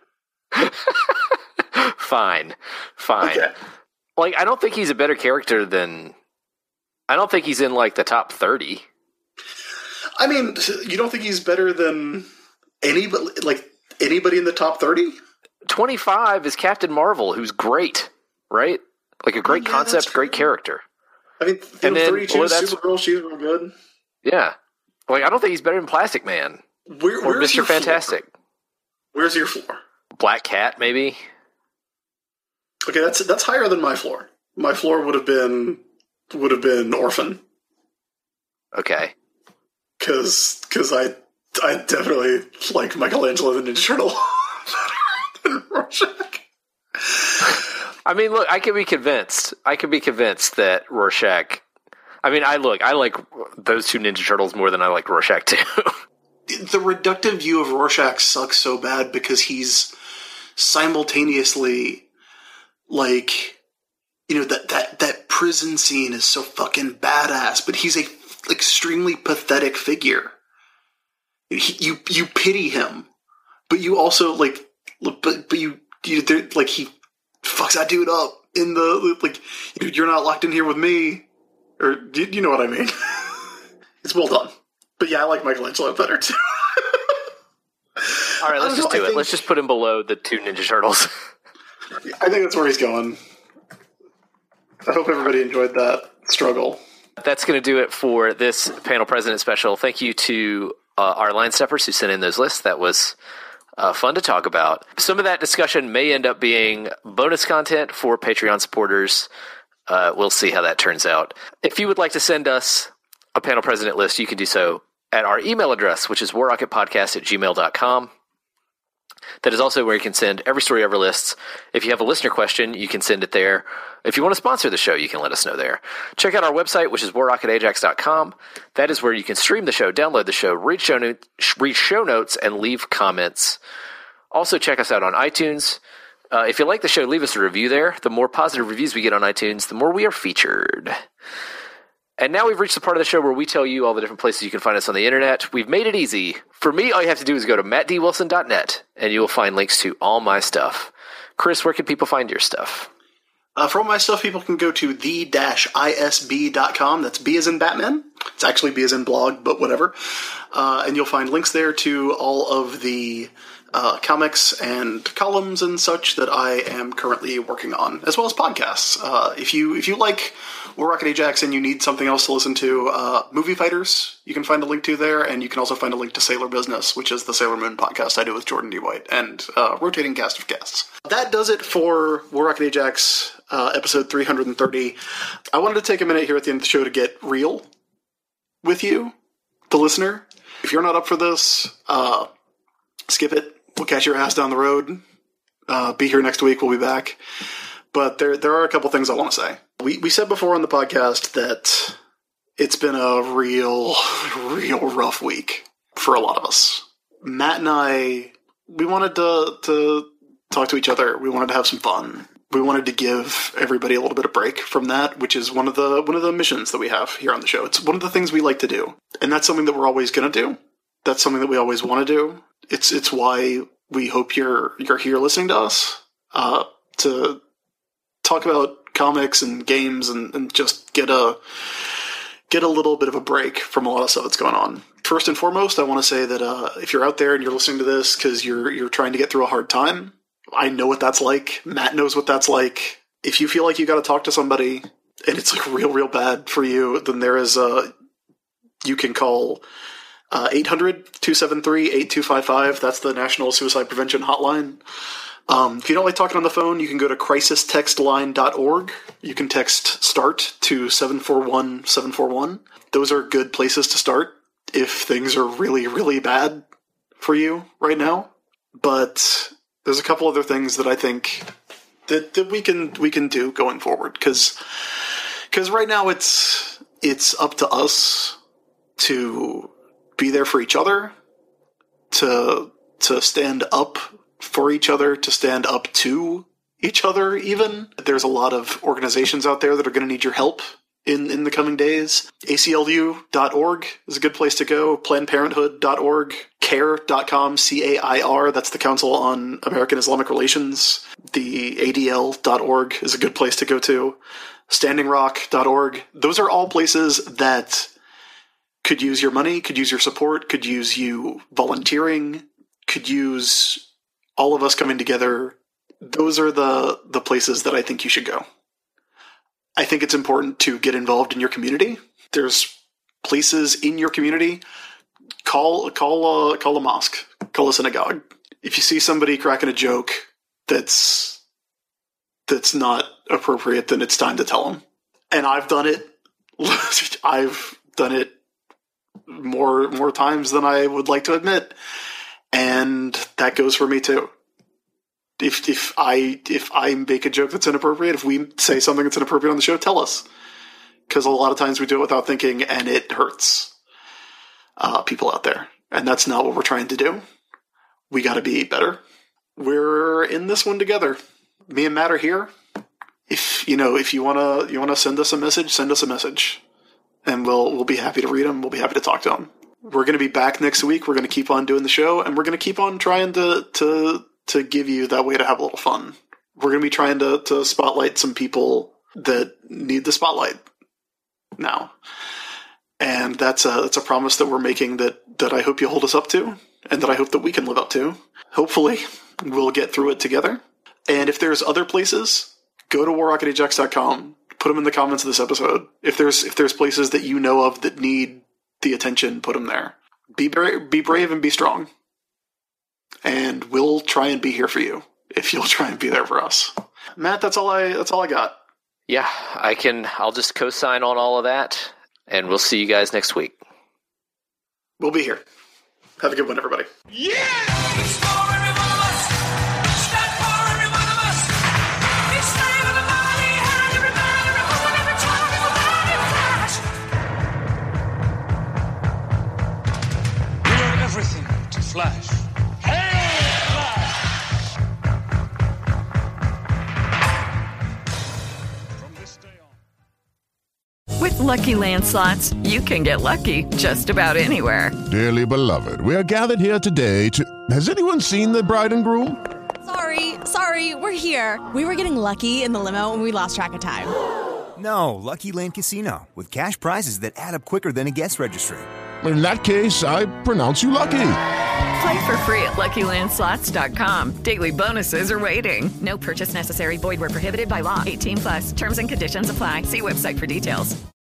Fine. Okay. Like, I don't think he's a better character than... I don't think he's in, like, the top 30. I mean, you don't think he's better than anybody in the top 30? 25 is Captain Marvel, who's great, right? Like, a great concept, great character. I mean, and then 32 Supergirl, she's real good. Yeah. Like, I don't think he's better than Plastic Man. Where's Mr. Fantastic. Floor? Where's your floor? Black Cat, maybe? Okay, that's higher than my floor. My floor would have been Orphan. Okay. Because I definitely like Michelangelo the Ninja Turtle better than Rorschach. I mean, look, I could be convinced that Rorschach... I mean, I like those two Ninja Turtles more than I like Rorschach too. the reductive view of Rorschach sucks so bad because he's simultaneously like, you know, that prison scene is so fucking badass, but he's a extremely pathetic figure. You pity him, but you also like, but you like he fucks that dude up in the like. You're not locked in here with me, or do you know what I mean? It's well done, but yeah, I like Michelangelo better too. All right, let's just do it. Let's just put him below the two Ninja Turtles. I think that's where he's going. I hope everybody enjoyed that struggle. That's going to do it for this Panel President special. Thank you to our line steppers who sent in those lists. That was fun to talk about. Some of that discussion may end up being bonus content for Patreon supporters. We'll see how that turns out. If you would like to send us a Panel President list, you can do so at our email address, which is warrocketpodcast@gmail.com. That is also where you can send every story ever lists. If you have a listener question, you can send it there. If you want to sponsor the show, you can let us know there. Check out our website, which is warrocketajax.com. That is where you can stream the show, download the show, read show notes, and leave comments. Also, check us out on iTunes. If you like the show, leave us a review there. The more positive reviews we get on iTunes, the more we are featured. And now we've reached the part of the show where we tell you all the different places you can find us on the internet. We've made it easy. For me, all you have to do is go to mattdwilson.net, and you will find links to all my stuff. Chris, where can people find your stuff? For all my stuff, people can go to the-isb.com. That's B as in Batman. It's actually B as in blog, but whatever. And you'll find links there to all of the comics and columns and such that I am currently working on, as well as podcasts. If you like War Rocket Ajax and you need something else to listen to, Movie Fighters, you can find a link to there, and you can also find a link to Sailor Business, which is the Sailor Moon podcast I do with Jordan D. White, and rotating cast of guests. That does it for War Rocket Ajax, episode 330. I wanted to take a minute here at the end of the show to get real with you, the listener. If you're not up for this, skip it. We'll catch your ass down the road. Be here next week. We'll be back. But there are a couple things I want to say. We said before on the podcast that it's been a real rough week for a lot of us. Matt and I, we wanted to talk to each other. We wanted to have some fun. We wanted to give everybody a little bit of break from that, which is one of the missions that we have here on the show. It's one of the things we like to do. And that's something that we're always going to do. That's something that we always want to do. It's why we hope you're here listening to us, to talk about comics and games and just get a little bit of a break from a lot of stuff that's going on. First and foremost, I want to say that if you're out there and you're listening to this because you're trying to get through a hard time, I know what that's like. Matt knows what that's like. If you feel like you got to talk to somebody and it's like real bad for you, then there is you can call 800-273-8255. That's the National Suicide Prevention Hotline. If you don't like talking on the phone, you can go to crisistextline.org. You can text START to 741-741. Those are good places to start if things are really bad for you right now. But there's a couple other things that I think that we can do going forward. Because right now it's up to us to be there for each other, to stand up for each other, to stand up to each other even. There's a lot of organizations out there that are going to need your help in the coming days. ACLU.org is a good place to go. PlannedParenthood.org. CAIR.com, CAIR, that's the Council on American Islamic Relations. The ADL.org is a good place to go to. StandingRock.org. Those are all places that could use your money, could use your support, could use you volunteering, could use all of us coming together. Those are the places that I think you should go. I think it's important to get involved in your community. There's places in your community. Call a mosque, call a synagogue. If you see somebody cracking a joke that's not appropriate, then it's time to tell them. And I've done it. I've done it more times than I would like to admit, and that goes for me too. If I make a joke that's inappropriate, if we say something that's inappropriate on the show, tell us, because a lot of times we do it without thinking, and it hurts people out there. And that's not what we're trying to do. We got to be better. We're in this one together. Me and Matt are here. If you want to send us a message, and we'll be happy to read them. We'll be happy to talk to them. We're going to be back next week. We're going to keep on doing the show, and we're going to keep on trying to give you that way to have a little fun. We're going to be trying to spotlight some people that need the spotlight now. And that's a promise that we're making that I hope you hold us up to, and that I hope that we can live up to. Hopefully, we'll get through it together. And if there's other places, go to warrocketajax.com. Put them in the comments of this episode. If there's places that you know of that need the attention, put them there. Be brave and be strong. And we'll try and be here for you if you'll try and be there for us. Matt, that's all I got. Yeah, I'll just co-sign on all of that, and we'll see you guys next week. We'll be here. Have a good one, everybody. Everything to Flash. From this day on. With Lucky Land Slots, you can get lucky just about anywhere. Dearly beloved, we are gathered here today to... Has anyone seen the bride and groom? Sorry, we're here. We were getting lucky in the limo and we lost track of time. No, Lucky Land Casino, with cash prizes that add up quicker than a guest registry. In that case, I pronounce you lucky. Play for free at LuckyLandSlots.com. Daily bonuses are waiting. No purchase necessary. Void where prohibited by law. 18+. Terms and conditions apply. See website for details.